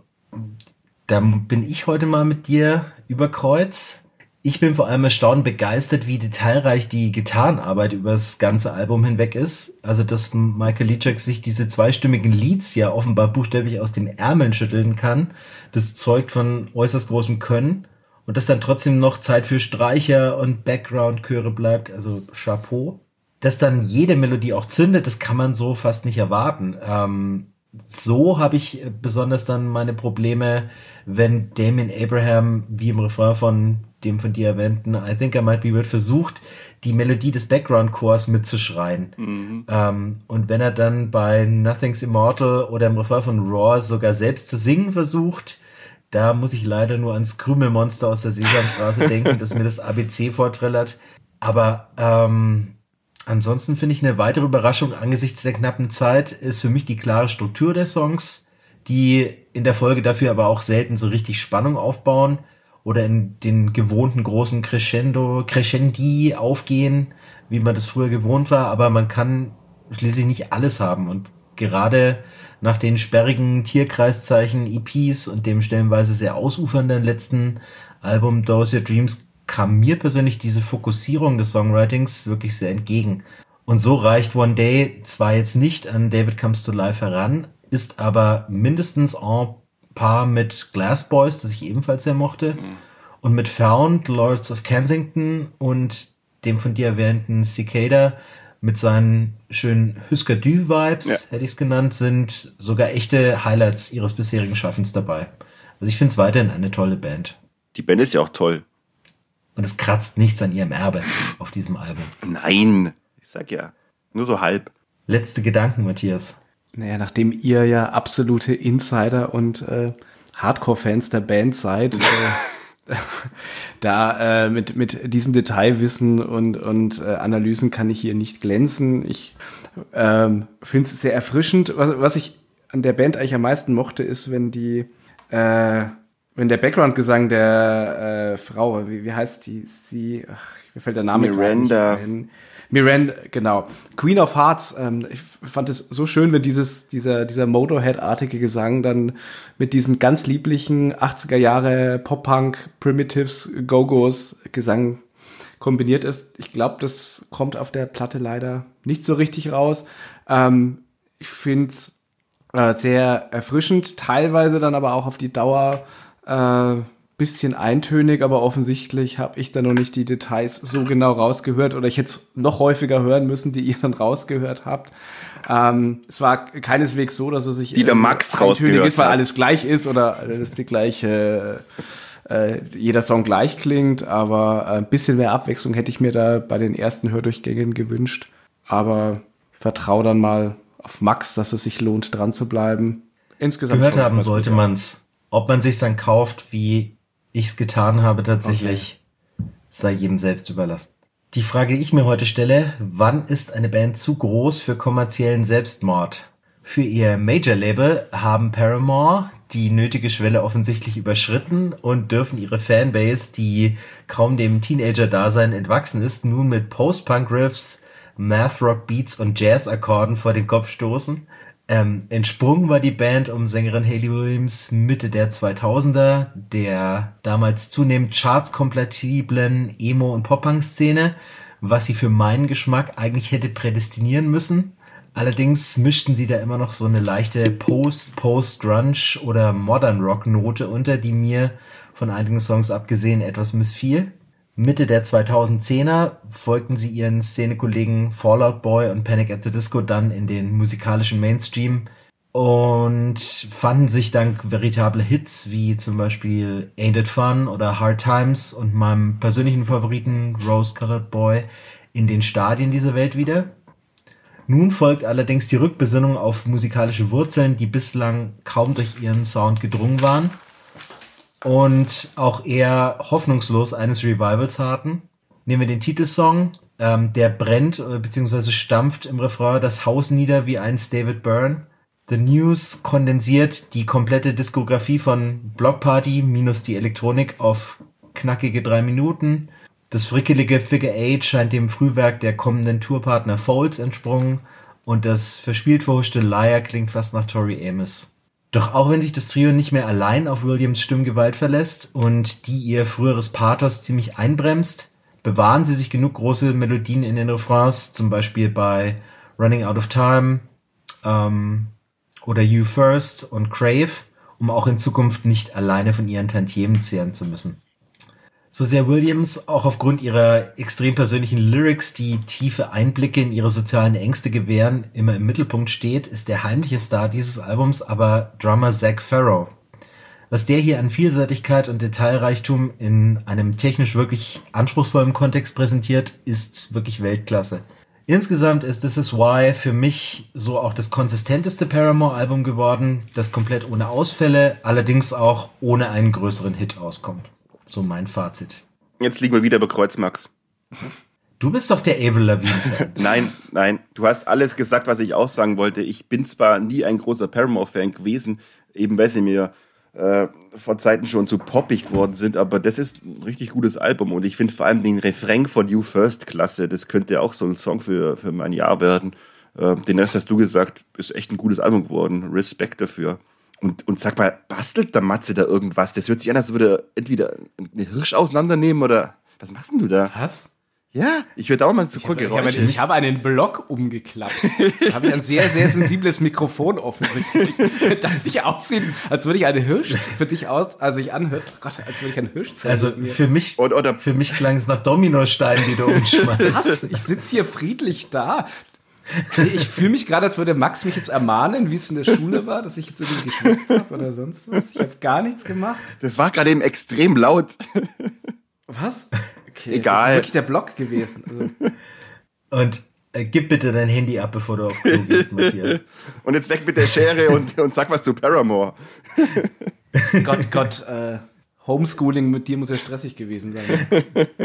da bin ich heute mal mit dir über Kreuz. Ich bin vor allem erstaunt begeistert, wie detailreich die Gitarrenarbeit über das ganze Album hinweg ist. Also, dass Michael Halicak sich diese zweistimmigen Leads ja offenbar buchstäblich aus den Ärmeln schütteln kann. Das zeugt von äußerst großem Können. Und dass dann trotzdem noch Zeit für Streicher und Background-Chöre bleibt. Also, Chapeau. Dass dann jede Melodie auch zündet, das kann man so fast nicht erwarten. So habe ich besonders dann meine Probleme, wenn Damien Abraham, wie im Refrain von dem von dir erwähnten I Think I Might Be Weird, versucht, die Melodie des Background-Chors mitzuschreien. Und wenn er dann bei Nothing's Immortal oder im Refrain von Raw sogar selbst zu singen versucht, da muss ich leider nur ans Krümelmonster aus der Sesamstraße denken, das mir das ABC vorträllert. Aber ansonsten finde ich eine weitere Überraschung angesichts der knappen Zeit ist für mich die klare Struktur der Songs, die in der Folge dafür aber auch selten so richtig Spannung aufbauen oder in den gewohnten großen Crescendi aufgehen, wie man das früher gewohnt war, aber man kann schließlich nicht alles haben und gerade nach den sperrigen Tierkreiszeichen EPs und dem stellenweise sehr ausufernden letzten Album Those Your Dreams kam mir persönlich diese Fokussierung des Songwritings wirklich sehr entgegen. Und so reicht One Day zwar jetzt nicht an David Comes to Life heran, ist aber mindestens en par mit Glass Boys, das ich ebenfalls sehr mochte, und mit Found, Lords of Kensington und dem von dir erwähnten Cicada mit seinen schönen Husker-Du-Vibes, hätte ich es genannt, sind sogar echte Highlights ihres bisherigen Schaffens dabei. Also ich finde es weiterhin eine tolle Band. Die Band ist ja auch toll. Und es kratzt nichts an ihrem Erbe auf diesem Album. Nein, ich sag ja, nur so halb. Letzte Gedanken, Matthias. Naja, nachdem ihr ja absolute Insider und Hardcore-Fans der Band seid, da mit diesem Detailwissen und Analysen kann ich hier nicht glänzen. Ich finde es sehr erfrischend. Was ich an der Band eigentlich am meisten mochte, ist, wenn der Background-Gesang der Frau, wie heißt die? Mir fällt der Name Miranda. gar nicht ein. Miranda, genau. Queen of Hearts. Ich fand es so schön, wenn dieser Motorhead-artige Gesang dann mit diesen ganz lieblichen 80er Jahre Pop-Punk, Primitives, Go-Go's Gesang kombiniert ist. Ich glaube, das kommt auf der Platte leider nicht so richtig raus. Ich finde es sehr erfrischend, teilweise dann aber auch auf die Dauer bisschen eintönig, aber offensichtlich habe ich da noch nicht die Details so genau rausgehört oder ich hätte es noch häufiger hören müssen, die ihr dann rausgehört habt. Es war keineswegs so, dass es sich die der Max rausgehört ist, weil alles gleich ist oder dass die gleiche jeder Song gleich klingt, aber ein bisschen mehr Abwechslung hätte ich mir da bei den ersten Hördurchgängen gewünscht. Aber ich vertraue dann mal auf Max, dass es sich lohnt, dran zu bleiben. Insgesamt gehört haben sollte man's. Ob man sich's dann kauft, wie ich's getan habe, tatsächlich sei jedem selbst überlassen. Die Frage, die ich mir heute stelle: Wann ist eine Band zu groß für kommerziellen Selbstmord? Für ihr Major-Label haben Paramore die nötige Schwelle offensichtlich überschritten und dürfen ihre Fanbase, die kaum dem Teenager-Dasein entwachsen ist, nun mit Post-Punk-Riffs, Math-Rock-Beats und Jazz-Akkorden vor den Kopf stoßen. Entsprungen war die Band um Sängerin Hayley Williams Mitte der 2000er, der damals zunehmend chartskompatiblen Emo- und Pop-Punk-Szene, was sie für meinen Geschmack eigentlich hätte prädestinieren müssen. Allerdings mischten sie da immer noch so eine leichte Post-Grunge oder Modern-Rock-Note unter, die mir von einigen Songs abgesehen etwas missfiel. Mitte der 2010er folgten sie ihren Szenekollegen Fall Out Boy und Panic at the Disco dann in den musikalischen Mainstream und fanden sich dank veritable Hits wie zum Beispiel Ain't It Fun oder Hard Times und meinem persönlichen Favoriten Rose Colored Boy in den Stadien dieser Welt wieder. Nun folgt allerdings die Rückbesinnung auf musikalische Wurzeln, die bislang kaum durch ihren Sound gedrungen waren. und auch eher hoffnungslos eines Revivals harten. Nehmen wir den Titelsong, der brennt bzw. stampft im Refrain das Haus nieder wie einst David Byrne. The News kondensiert die komplette Diskografie von Block Party minus die Elektronik auf knackige 3 Minuten. Das frickelige Figure 8 scheint dem Frühwerk der kommenden Tourpartner Folds entsprungen und das verspielt verhuschte Liar klingt fast nach Tori Amos. Doch auch wenn sich das Trio nicht mehr allein auf Williams Stimmgewalt verlässt und die ihr früheres Pathos ziemlich einbremst, bewahren sie sich genug große Melodien in den Refrains, zum Beispiel bei Running Out of Time oder You First und Crave, um auch in Zukunft nicht alleine von ihren Tantiemen zehren zu müssen. So sehr Williams auch aufgrund ihrer extrem persönlichen Lyrics, die tiefe Einblicke in ihre sozialen Ängste gewähren, immer im Mittelpunkt steht, ist der heimliche Star dieses Albums aber Drummer Zac Farro. Was der hier an Vielseitigkeit und Detailreichtum in einem technisch wirklich anspruchsvollen Kontext präsentiert, ist wirklich Weltklasse. Insgesamt ist This Is Why für mich so auch das konsistenteste Paramore-Album geworden, das komplett ohne Ausfälle, allerdings auch ohne einen größeren Hit auskommt. So mein Fazit. Jetzt liegen wir wieder bei Kreuzmax. Du bist doch der Avril Lavigne-Fan. Nein, du hast alles gesagt, was ich auch sagen wollte. Ich bin zwar nie ein großer Paramore-Fan gewesen, eben weil sie mir vor Zeiten schon zu poppig geworden sind, aber das ist ein richtig gutes Album und ich finde vor allem den Refrain von You First klasse. Das könnte auch so ein Song für mein Jahr werden. Den Rest hast du gesagt, ist echt ein gutes Album geworden. Respekt dafür. Und sag mal, bastelt der Matze da irgendwas? Das hört sich an, als würde er entweder einen Hirsch auseinandernehmen oder was machst denn du da? Was? Ja, ich höre da auch mal zu Geräusche. Ich habe einen Block umgeklappt. Da habe ich ein sehr, sehr sensibles Mikrofon offensichtlich, das nicht aussieht, als würde ich eine Hirsch für dich anhört. Oh Gott, als würde ich einen Hirsch zeigen. Also für mich klang es nach Dominosteinen, die du umschmeißt. Was? Ich sitze hier friedlich da. Ich fühle mich gerade, als würde Max mich jetzt ermahnen, wie es in der Schule war, dass ich jetzt irgendwie geschwitzt habe oder sonst was. Ich habe gar nichts gemacht. Das war gerade eben extrem laut. Was? Okay, egal. Das ist wirklich der Block gewesen. Also. Und gib bitte dein Handy ab, bevor du auf Klo gehst, Matthias. Und jetzt weg mit der Schere und sag was zu Paramore. Gott, Homeschooling mit dir muss ja stressig gewesen sein.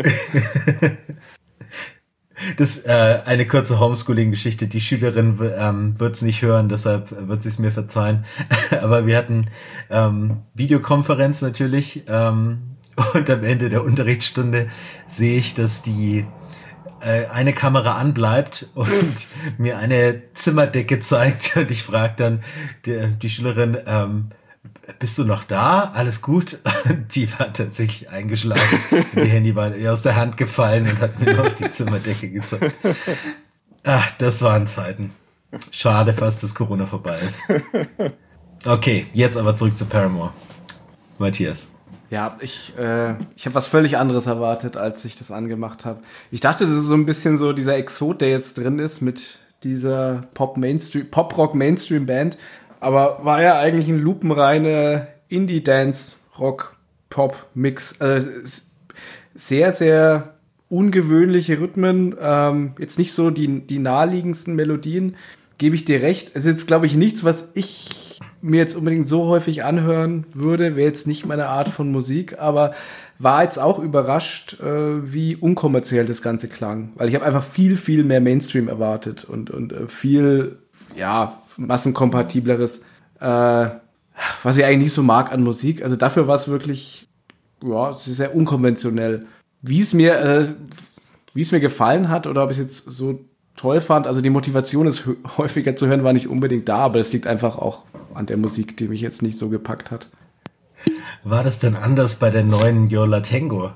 Das ist eine kurze Homeschooling-Geschichte. Die Schülerin wird es nicht hören, deshalb wird sie es mir verzeihen. Aber wir hatten Videokonferenz natürlich und am Ende der Unterrichtsstunde sehe ich, dass die eine Kamera anbleibt und mir eine Zimmerdecke zeigt und ich frage dann die Schülerin, bist du noch da? Alles gut? Und die war tatsächlich eingeschlafen. Die Handy war ihr aus der Hand gefallen und hat mir noch die Zimmerdecke gezeigt. Ach, das waren Zeiten. Schade fast, dass Corona vorbei ist. Okay, jetzt aber zurück zu Paramore. Matthias. Ja, ich habe was völlig anderes erwartet, als ich das angemacht habe. Ich dachte, das ist so ein bisschen so dieser Exot, der jetzt drin ist mit dieser Pop-Rock-Mainstream-Band. Aber war ja eigentlich ein lupenreiner Indie-Dance-Rock-Pop-Mix. Also sehr, sehr ungewöhnliche Rhythmen. Jetzt nicht so die naheliegendsten Melodien. Gebe ich dir recht. Es ist jetzt, glaube ich, nichts, was ich mir jetzt unbedingt so häufig anhören würde. Wäre jetzt nicht meine Art von Musik. Aber war jetzt auch überrascht, wie unkommerziell das Ganze klang. Weil ich habe einfach viel, viel mehr Mainstream erwartet. Und viel, ja, massenkompatibleres, was ich eigentlich nicht so mag an Musik. Also dafür war es wirklich, ja, es ist sehr unkonventionell. Wie es mir gefallen hat oder ob ich es jetzt so toll fand, also die Motivation, es häufiger zu hören, war nicht unbedingt da, aber es liegt einfach auch an der Musik, die mich jetzt nicht so gepackt hat. War das denn anders bei der neuen Yo La Tengo?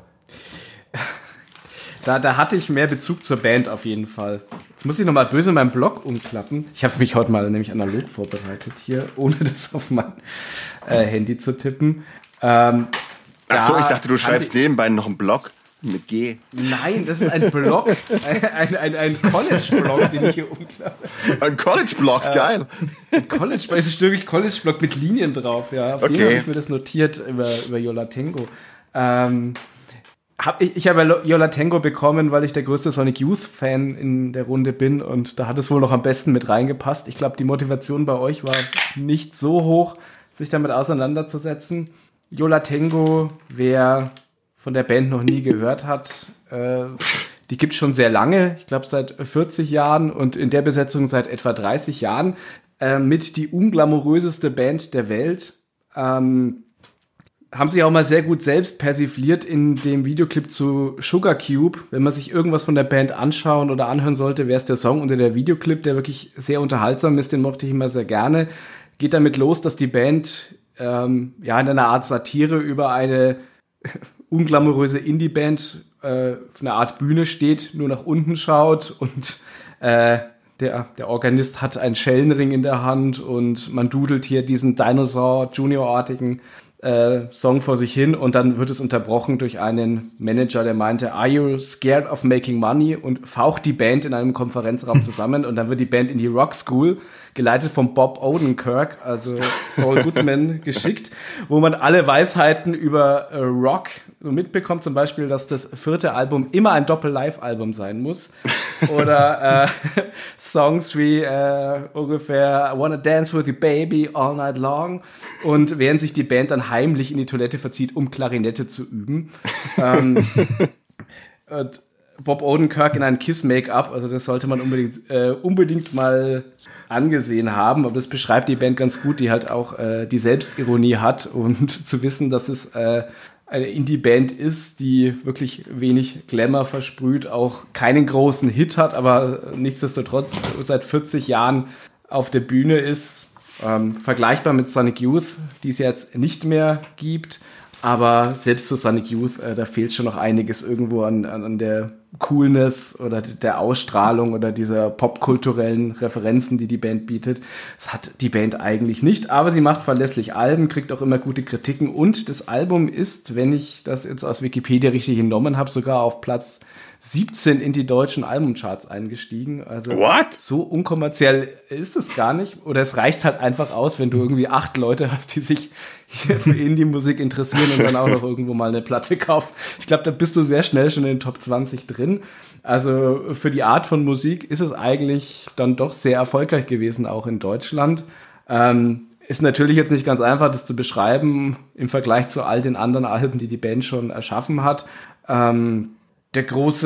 Da hatte ich mehr Bezug zur Band auf jeden Fall. Jetzt muss ich nochmal böse meinen Blog umklappen. Ich habe mich heute mal nämlich analog vorbereitet hier, ohne das auf mein Handy zu tippen. Ach so, ich dachte, du schreibst nebenbei noch einen Blog mit G. Nein, das ist ein Blog, ein College-Blog, den ich hier umklappe. Ein College-Blog, geil. Ein College-Blog, es ist wirklich College-Blog mit Linien drauf, ja. Auf dem habe ich mir das notiert über Yo La Tengo. Ich habe Yo La Tengo bekommen, weil ich der größte Sonic Youth-Fan in der Runde bin und da hat es wohl noch am besten mit reingepasst. Ich glaube, die Motivation bei euch war nicht so hoch, sich damit auseinanderzusetzen. Yo La Tengo, wer von der Band noch nie gehört hat, die gibt's schon sehr lange, ich glaube seit 40 Jahren und in der Besetzung seit etwa 30 Jahren, mit die unglamouröseste Band der Welt. Haben sich auch mal sehr gut selbst persifliert in dem Videoclip zu Sugar Cube. Wenn man sich irgendwas von der Band anschauen oder anhören sollte, wäre es der Song unter der Videoclip, der wirklich sehr unterhaltsam ist, den mochte ich immer sehr gerne. Geht damit los, dass die Band in einer Art Satire über eine unglamouröse Indie-Band auf einer Art Bühne steht, nur nach unten schaut und der Organist hat einen Schellenring in der Hand und man dudelt hier diesen Dinosaur Junior-artigen Song vor sich hin und dann wird es unterbrochen durch einen Manager, der meinte, "Are you scared of making money?" und faucht die Band in einem Konferenzraum zusammen und dann wird die Band in die Rock School, geleitet von Bob Odenkirk, also Saul Goodman, geschickt, wo man alle Weisheiten über Rock mitbekommt, zum Beispiel, dass das 4. Album immer ein Doppel-Live-Album sein muss oder Songs wie ungefähr "I Wanna Dance with You Baby All Night Long" und während sich die Band dann heimlich in die Toilette verzieht, um Klarinette zu üben. Und Bob Odenkirk in ein Kiss-Make-up, also das sollte man unbedingt mal angesehen haben, aber das beschreibt die Band ganz gut, die halt auch die Selbstironie hat und zu wissen, dass es eine Indie-Band ist, die wirklich wenig Glamour versprüht, auch keinen großen Hit hat, aber nichtsdestotrotz seit 40 Jahren auf der Bühne ist. Vergleichbar mit Sonic Youth, die es jetzt nicht mehr gibt, aber selbst zu Sonic Youth, da fehlt schon noch einiges irgendwo an der Coolness oder der Ausstrahlung oder dieser popkulturellen Referenzen, die die Band bietet. Das hat die Band eigentlich nicht, aber sie macht verlässlich Alben, kriegt auch immer gute Kritiken und das Album ist, wenn ich das jetzt aus Wikipedia richtig entnommen habe, sogar auf Platz 17 in die deutschen Albumcharts eingestiegen. Also What? So unkommerziell ist es gar nicht. Oder es reicht halt einfach aus, wenn du irgendwie 8 Leute hast, die sich für Indie-Musik interessieren und dann auch noch irgendwo mal eine Platte kaufen. Ich glaube, da bist du sehr schnell schon in den Top 20 drin. Also für die Art von Musik ist es eigentlich dann doch sehr erfolgreich gewesen, auch in Deutschland. Ist natürlich jetzt nicht ganz einfach, das zu beschreiben im Vergleich zu all den anderen Alben, die die Band schon erschaffen hat. Der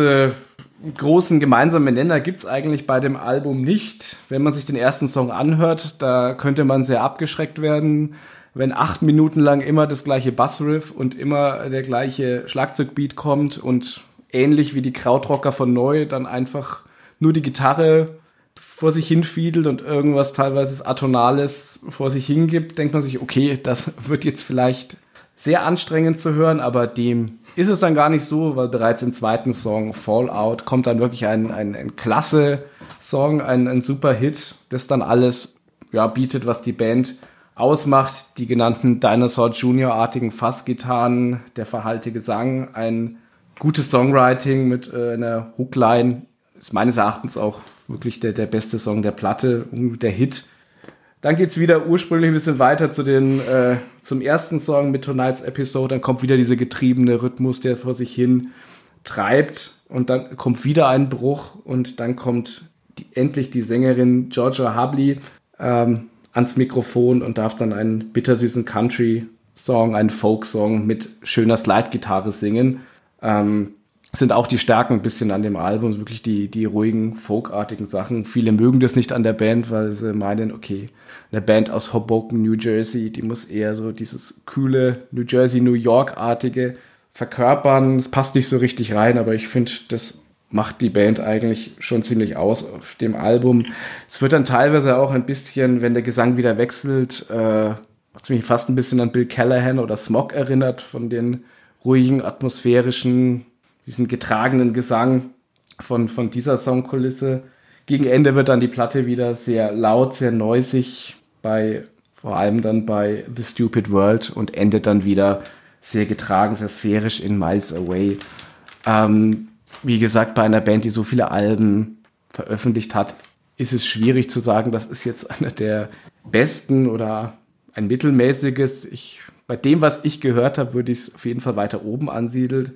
großen gemeinsamen Nenner gibt's eigentlich bei dem Album nicht. Wenn man sich den ersten Song anhört, da könnte man sehr abgeschreckt werden, wenn 8 Minuten lang immer das gleiche Bassriff und immer der gleiche Schlagzeugbeat kommt und ähnlich wie die Krautrocker von Neu dann einfach nur die Gitarre vor sich hin fiedelt und irgendwas teilweise Atonales vor sich hingibt, denkt man sich, okay, das wird jetzt vielleicht sehr anstrengend zu hören, aber dem ist es dann gar nicht so, weil bereits im zweiten Song Fallout kommt dann wirklich ein klasse Song, ein super Hit, das dann alles bietet, was die Band ausmacht. Die genannten Dinosaur Junior-artigen Fassgitarren, der verhallte Gesang, ein gutes Songwriting mit einer Hookline, ist meines Erachtens auch wirklich der beste Song der Platte, der Hit. Dann geht's wieder ursprünglich ein bisschen weiter zum ersten Song mit Tonight's Episode. Dann kommt wieder dieser getriebene Rhythmus, der vor sich hin treibt. Und dann kommt wieder ein Bruch. Und dann kommt endlich die Sängerin Georgia Hubley ans Mikrofon und darf dann einen bittersüßen Country-Song, einen Folk-Song mit schöner Slide-Gitarre singen. Sind auch die Stärken ein bisschen an dem Album, wirklich die ruhigen, folkartigen Sachen. Viele mögen das nicht an der Band, weil sie meinen, okay, eine Band aus Hoboken, New Jersey, die muss eher so dieses kühle New Jersey, New York-artige verkörpern. Es passt nicht so richtig rein, aber ich finde, das macht die Band eigentlich schon ziemlich aus auf dem Album. Es wird dann teilweise auch ein bisschen, wenn der Gesang wieder wechselt, hat mich fast ein bisschen an Bill Callahan oder Smog erinnert, von den ruhigen, atmosphärischen, diesen getragenen Gesang von dieser Songkulisse. Gegen Ende wird dann die Platte wieder sehr laut, sehr noisig, vor allem dann bei The Stupid World und endet dann wieder sehr getragen, sehr sphärisch in Miles Away. Wie gesagt, bei einer Band, die so viele Alben veröffentlicht hat, ist es schwierig zu sagen, das ist jetzt einer der besten oder ein mittelmäßiges. Bei dem, was ich gehört habe, würde ich es auf jeden Fall weiter oben ansiedeln.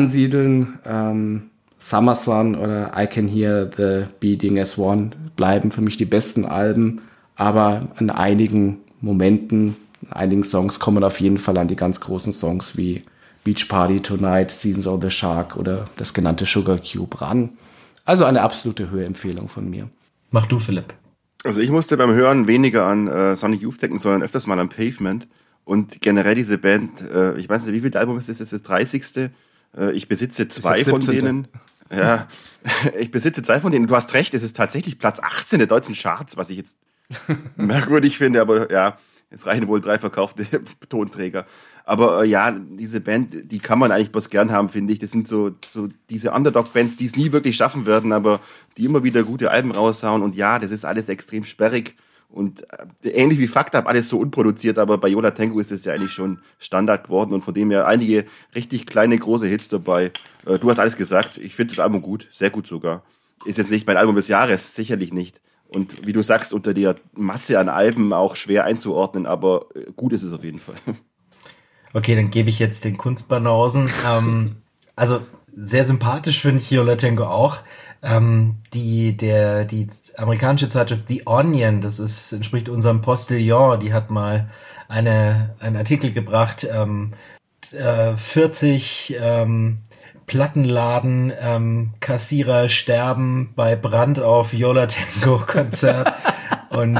Summer Sun oder I Can Hear the Beating as One bleiben für mich die besten Alben, aber an einigen Momenten, In einigen Songs kommen auf jeden Fall an die ganz großen Songs wie Beach Party Tonight, Seasons of the Shark oder das genannte Sugar Cube ran. Also eine absolute Hörempfehlung von mir. Mach du, Philipp. Also ich musste beim Hören weniger an Sonic Youth denken, sondern öfters mal an Pavement. Und generell diese Band, ich weiß nicht, wie viel Album ist das? Das ist das 30. Ich besitze 2 von denen. Ja, ich besitze 2 von denen. Du hast recht, es ist tatsächlich Platz 18 der deutschen Charts, was ich jetzt merkwürdig finde, aber ja, es reichen wohl 3 verkaufte Tonträger. Aber ja, diese Band, die kann man eigentlich bloß gern haben, finde ich. Das sind so diese Underdog-Bands, die es nie wirklich schaffen werden, aber die immer wieder gute Alben raushauen. Und ja, das ist alles extrem sperrig und ähnlich wie Fucked Up, alles so unproduziert, aber bei Yo La Tengo ist es ja eigentlich schon Standard geworden und von dem her einige richtig kleine, große Hits dabei. Du hast alles gesagt, ich finde das Album gut, sehr gut sogar. Ist jetzt nicht mein Album des Jahres, sicherlich nicht. Und wie du sagst, unter der Masse an Alben auch schwer einzuordnen, aber gut ist es auf jeden Fall. Okay, dann gebe ich jetzt den Kunstbanausen. Also sehr sympathisch finde ich Yo La Tengo auch. Die amerikanische Zeitschrift The Onion, entspricht unserem Postillon, die hat mal einen Artikel gebracht, 40 Plattenladen Kassierer sterben bei Brand auf Yo La Tengo Konzert und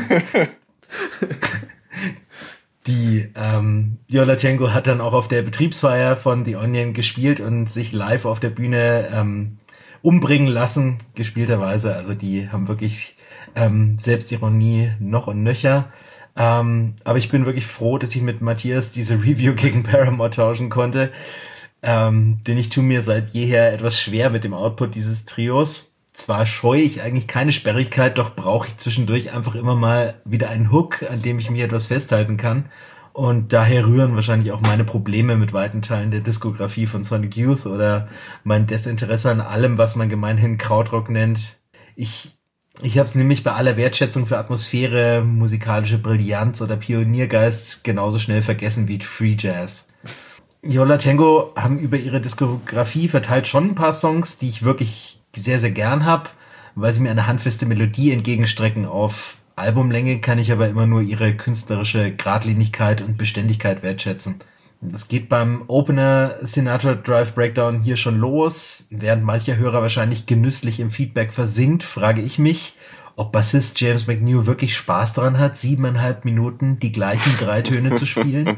die Yo La Tengo hat dann auch auf der Betriebsfeier von The Onion gespielt und sich live auf der Bühne umbringen lassen, gespielterweise. Also die haben wirklich Selbstironie noch und nöcher. Aber ich bin wirklich froh, dass ich mit Matthias diese Review gegen Paramore tauschen konnte. Denn ich tue mir seit jeher etwas schwer mit dem Output dieses Trios. Zwar scheue ich eigentlich keine Sperrigkeit, doch brauche ich zwischendurch einfach immer mal wieder einen Hook, an dem ich mich etwas festhalten kann. Und daher rühren wahrscheinlich auch meine Probleme mit weiten Teilen der Diskografie von Sonic Youth oder mein Desinteresse an allem, was man gemeinhin Krautrock nennt. Ich habe es nämlich bei aller Wertschätzung für Atmosphäre, musikalische Brillanz oder Pioniergeist genauso schnell vergessen wie Free Jazz. Yo La Tengo haben über ihre Diskografie verteilt schon ein paar Songs, die ich wirklich sehr, sehr gern habe, weil sie mir eine handfeste Melodie entgegenstrecken. Auf Albumlänge kann ich aber immer nur ihre künstlerische Geradlinigkeit und Beständigkeit wertschätzen. Das geht beim Opener Sinatra Drive Breakdown hier schon los. Während mancher Hörer wahrscheinlich genüsslich im Feedback versinkt, frage ich mich, ob Bassist James McNew wirklich Spaß daran hat, 7,5 Minuten die gleichen 3 Töne zu spielen.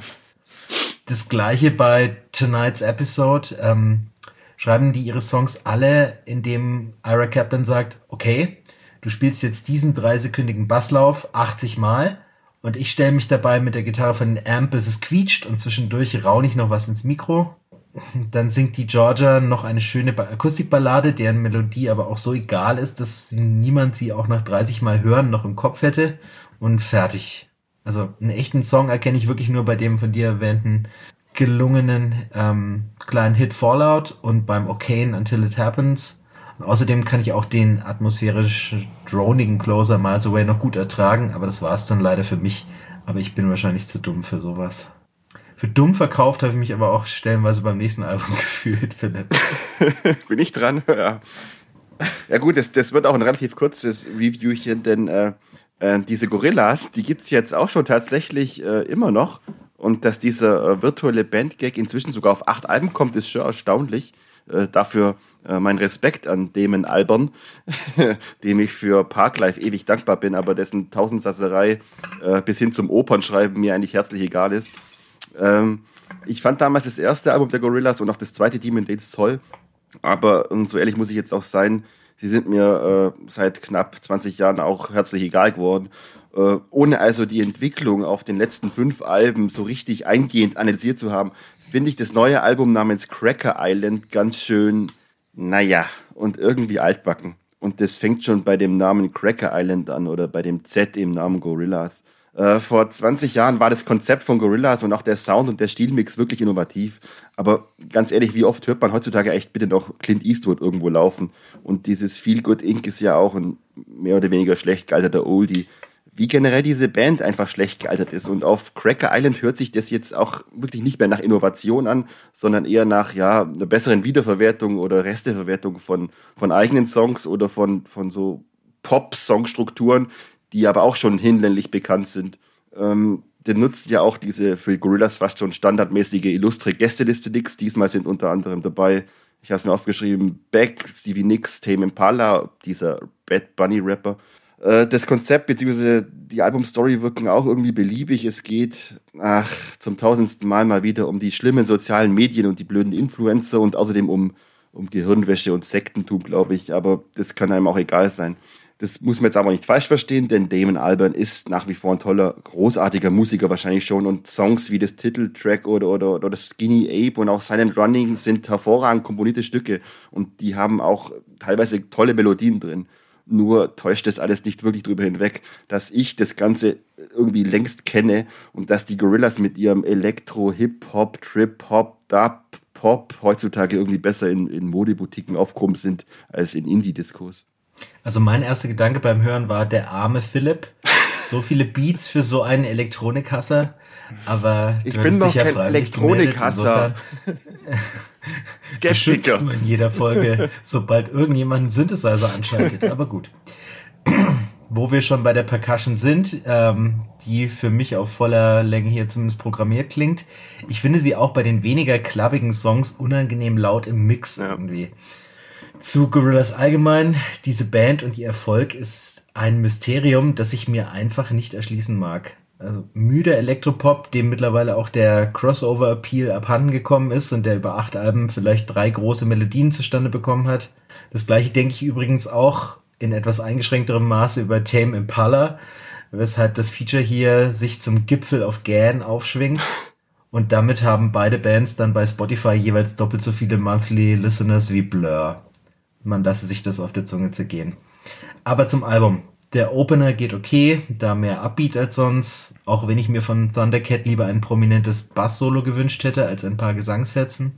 Das gleiche bei Tonight's Episode. Schreiben die ihre Songs alle, indem Ira Kaplan sagt, okay, du spielst jetzt diesen 3-sekündigen Basslauf 80 Mal und ich stelle mich dabei mit der Gitarre von den Amp, bis es quietscht und zwischendurch raune ich noch was ins Mikro. Dann singt die Georgia noch eine schöne Akustikballade, deren Melodie aber auch so egal ist, dass niemand sie auch nach 30 Mal hören noch im Kopf hätte und fertig. Also einen echten Song erkenne ich wirklich nur bei dem von dir erwähnten gelungenen kleinen Hit Fallout und beim Okayen Until It Happens. Und außerdem kann ich auch den atmosphärisch dronigen Closer Miles Away noch gut ertragen, aber das war es dann leider für mich. Aber ich bin wahrscheinlich zu dumm für sowas. Für dumm verkauft habe ich mich aber auch stellenweise beim nächsten Album gefühlt, Philipp. Bin ich dran? Ja. Ja gut, das wird auch ein relativ kurzes Reviewchen, denn diese Gorillas, die gibt's jetzt auch schon tatsächlich immer noch. Und dass dieser virtuelle Bandgag inzwischen sogar auf 8 Alben kommt, ist schon erstaunlich. Dafür mein Respekt an Damon Albarn, dem ich für Parklife ewig dankbar bin, aber dessen Tausendsasserei bis hin zum Opernschreiben mir eigentlich herzlich egal ist. Ich fand damals das erste Album der Gorillas und auch das zweite Demon Dates toll, aber und so ehrlich muss ich jetzt auch sein, sie sind mir seit knapp 20 Jahren auch herzlich egal geworden. Ohne also die Entwicklung auf den letzten 5 Alben so richtig eingehend analysiert zu haben, finde ich das neue Album namens Cracker Island ganz schön, naja, und irgendwie altbacken. Und das fängt schon bei dem Namen Cracker Island an oder bei dem Z im Namen Gorillas. Vor 20 Jahren war das Konzept von Gorillas und auch der Sound und der Stilmix wirklich innovativ. Aber ganz ehrlich, wie oft hört man heutzutage echt bitte noch Clint Eastwood irgendwo laufen? Und dieses Feel Good Inc. ist ja auch ein mehr oder weniger schlecht gealterter Oldie. Wie generell diese Band einfach schlecht gealtert ist. Und auf Cracker Island hört sich das jetzt auch wirklich nicht mehr nach Innovation an, sondern eher nach einer besseren Wiederverwertung oder Resteverwertung von eigenen Songs oder von so Pop-Songstrukturen, die aber auch schon hinlänglich bekannt sind. der nutzt ja auch diese für Gorillaz fast schon standardmäßige illustre Gästeliste nix. Diesmal sind unter anderem dabei, ich habe es mir aufgeschrieben, Beck, Stevie Nicks, Tame Impala, dieser Bad Bunny Rapper. Das Konzept bzw. die Albumstory wirken auch irgendwie beliebig. Es geht zum 1000. Mal wieder um die schlimmen sozialen Medien und die blöden Influencer und außerdem um Gehirnwäsche und Sektentum, glaube ich. Aber das kann einem auch egal sein. Das muss man jetzt aber nicht falsch verstehen, denn Damon Albarn ist nach wie vor ein toller, großartiger Musiker wahrscheinlich schon und Songs wie das Titeltrack oder das Skinny Ape und auch Silent Running sind hervorragend komponierte Stücke und die haben auch teilweise tolle Melodien drin. Nur täuscht das alles nicht wirklich drüber hinweg, dass ich das Ganze irgendwie längst kenne und dass die Gorillaz mit ihrem Elektro, Hip-Hop, Trip-Hop, Dub-Pop heutzutage irgendwie besser in Modeboutiquen aufgehoben sind als in Indie-Diskos. Also mein erster Gedanke beim Hören war, der arme Philipp. So viele Beats für so einen Elektronikhasser. Aber ich bin noch kein Elektronikhasser. Skeptiker. Du in jeder Folge, sobald irgendjemand einen Synthesizer anschaltet. Aber gut. Wo wir schon bei der Percussion sind, die für mich auf voller Länge hier zumindest programmiert klingt. Ich finde sie auch bei den weniger klappigen Songs unangenehm laut im Mix irgendwie. Zu Gorillaz allgemein, diese Band und ihr Erfolg ist ein Mysterium, das ich mir einfach nicht erschließen mag. Also müder Elektropop, dem mittlerweile auch der Crossover-Appeal abhanden gekommen ist und der über 8 Alben vielleicht 3 große Melodien zustande bekommen hat. Das gleiche denke ich übrigens auch in etwas eingeschränkterem Maße über Tame Impala, weshalb das Feature hier sich zum Gipfel auf Gan aufschwingt. Und damit haben beide Bands dann bei Spotify jeweils doppelt so viele Monthly Listeners wie Blur. Man lasse sich das auf der Zunge zergehen. Aber zum Album. Der Opener geht okay, da mehr Upbeat als sonst, auch wenn ich mir von Thundercat lieber ein prominentes Bass-Solo gewünscht hätte als ein paar Gesangsfetzen.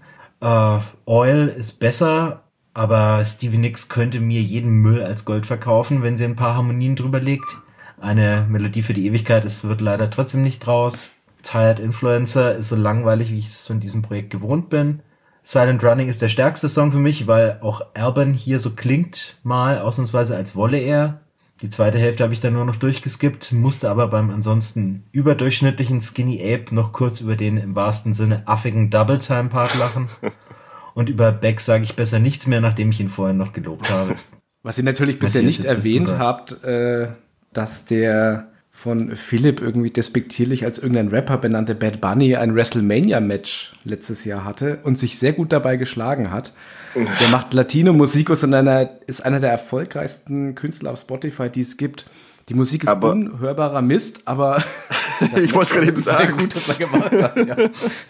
Oil ist besser, aber Stevie Nicks könnte mir jeden Müll als Gold verkaufen, wenn sie ein paar Harmonien drüber legt. Eine Melodie für die Ewigkeit, es wird leider trotzdem nicht draus. Tired Influencer ist so langweilig, wie ich es von diesem Projekt gewohnt bin. Silent Running ist der stärkste Song für mich, weil auch Albarn hier so klingt, mal ausnahmsweise als wolle er. Die zweite Hälfte habe ich dann nur noch durchgeskippt, musste aber beim ansonsten überdurchschnittlichen Skinny Ape noch kurz über den im wahrsten Sinne affigen Double-Time-Part lachen. Und über Beck sage ich besser nichts mehr, nachdem ich ihn vorhin noch gelobt habe. Was ihr natürlich bisher nicht erwähnt habt, dass der von Philipp irgendwie despektierlich als irgendein Rapper benannte Bad Bunny ein WrestleMania-Match letztes Jahr hatte und sich sehr gut dabei geschlagen hat. Der macht Latino-Musik und ist einer der erfolgreichsten Künstler auf Spotify, die es gibt. Die Musik ist unhörbarer Mist, aber ich wollte es gerade eben sagen. Sehr gut, was er gemacht hat. Ja.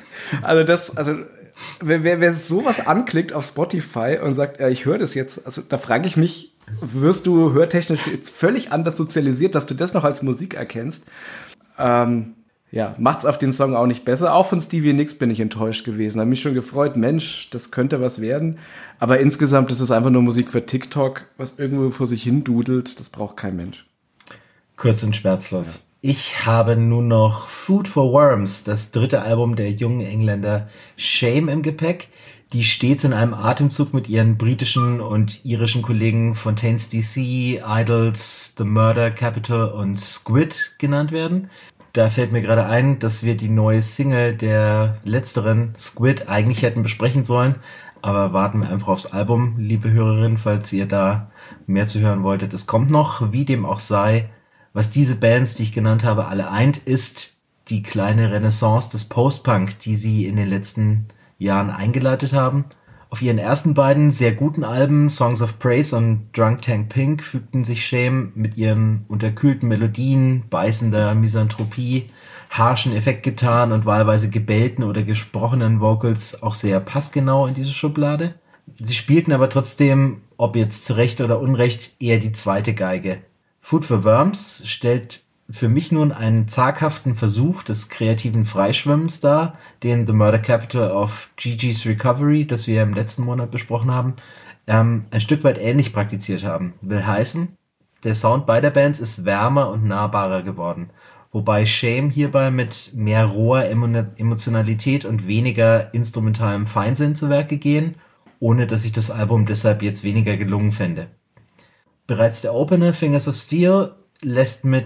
Also wer sowas anklickt auf Spotify und sagt, ich höre das jetzt, also da frage ich mich, wirst du hörtechnisch jetzt völlig anders sozialisiert, dass du das noch als Musik erkennst? Macht's auf dem Song auch nicht besser. Auch von Stevie Nicks bin ich enttäuscht gewesen. Habe mich schon gefreut, Mensch, das könnte was werden. Aber insgesamt ist es einfach nur Musik für TikTok, was irgendwo vor sich hin dudelt. Das braucht kein Mensch. Kurz und schmerzlos. Ja. Ich habe nun noch Food for Worms, das 3. Album der jungen Engländer Shame im Gepäck, die stets in einem Atemzug mit ihren britischen und irischen Kollegen Fontaines DC, Idols, The Murder Capital und Squid genannt werden. Da fällt mir gerade ein, dass wir die neue Single der letzteren, Squid, eigentlich hätten besprechen sollen, aber warten wir einfach aufs Album, liebe Hörerin, falls ihr da mehr zu hören wolltet. Es kommt noch, wie dem auch sei. Was diese Bands, die ich genannt habe, alle eint, ist die kleine Renaissance des Post-Punk, die sie in den letzten Jahren eingeleitet haben. Auf ihren ersten beiden sehr guten Alben, Songs of Praise und Drunk Tank Pink, fügten sich Shame mit ihren unterkühlten Melodien, beißender Misanthropie, harschen Effektgitarren und wahlweise gebellten oder gesprochenen Vocals auch sehr passgenau in diese Schublade. Sie spielten aber trotzdem, ob jetzt zu Recht oder Unrecht, eher die zweite Geige. Food for Worms stellt für mich nun einen zaghaften Versuch des kreativen Freischwimmens dar, den The Murder Capital of Gigi's Recovery, das wir im letzten Monat besprochen haben, ein Stück weit ähnlich praktiziert haben. Will heißen, der Sound beider Bands ist wärmer und nahbarer geworden, wobei Shame hierbei mit mehr roher Emotionalität und weniger instrumentalem Feinsinn zu Werke gehen, ohne dass ich das Album deshalb jetzt weniger gelungen fände. Bereits der Opener Fingers of Steel lässt mit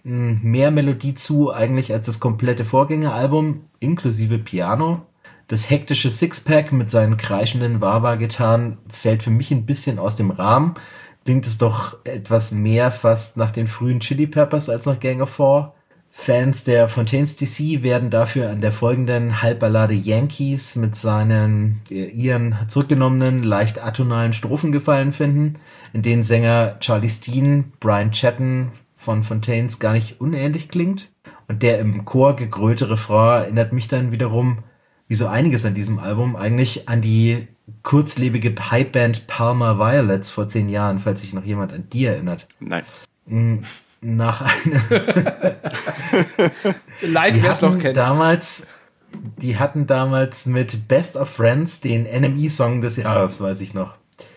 mehr Melodie zu eigentlich als das komplette Vorgängeralbum, inklusive Piano. Das hektische Sixpack mit seinen kreischenden Wah-Wah-Gitarren fällt für mich ein bisschen aus dem Rahmen. Klingt es doch etwas mehr fast nach den frühen Chili Peppers als nach Gang of Four. Fans der Fontaines DC werden dafür an der folgenden Halbballade Yankees mit ihren zurückgenommenen, leicht atonalen Strophen gefallen finden, in denen Sänger Charlie Steen Brian Chatton von Fontaines gar nicht unähnlich klingt. Und der im Chor gegrölte Refrain erinnert mich dann wiederum, wie so einiges an diesem Album, eigentlich an die kurzlebige Hypeband Palmer Violets vor 10 Jahren, falls sich noch jemand an die erinnert. Nein. Nach einem... Leid, wer es noch kennt. Die hatten damals mit Best of Friends den NME-Song des Jahres, weiß ich noch.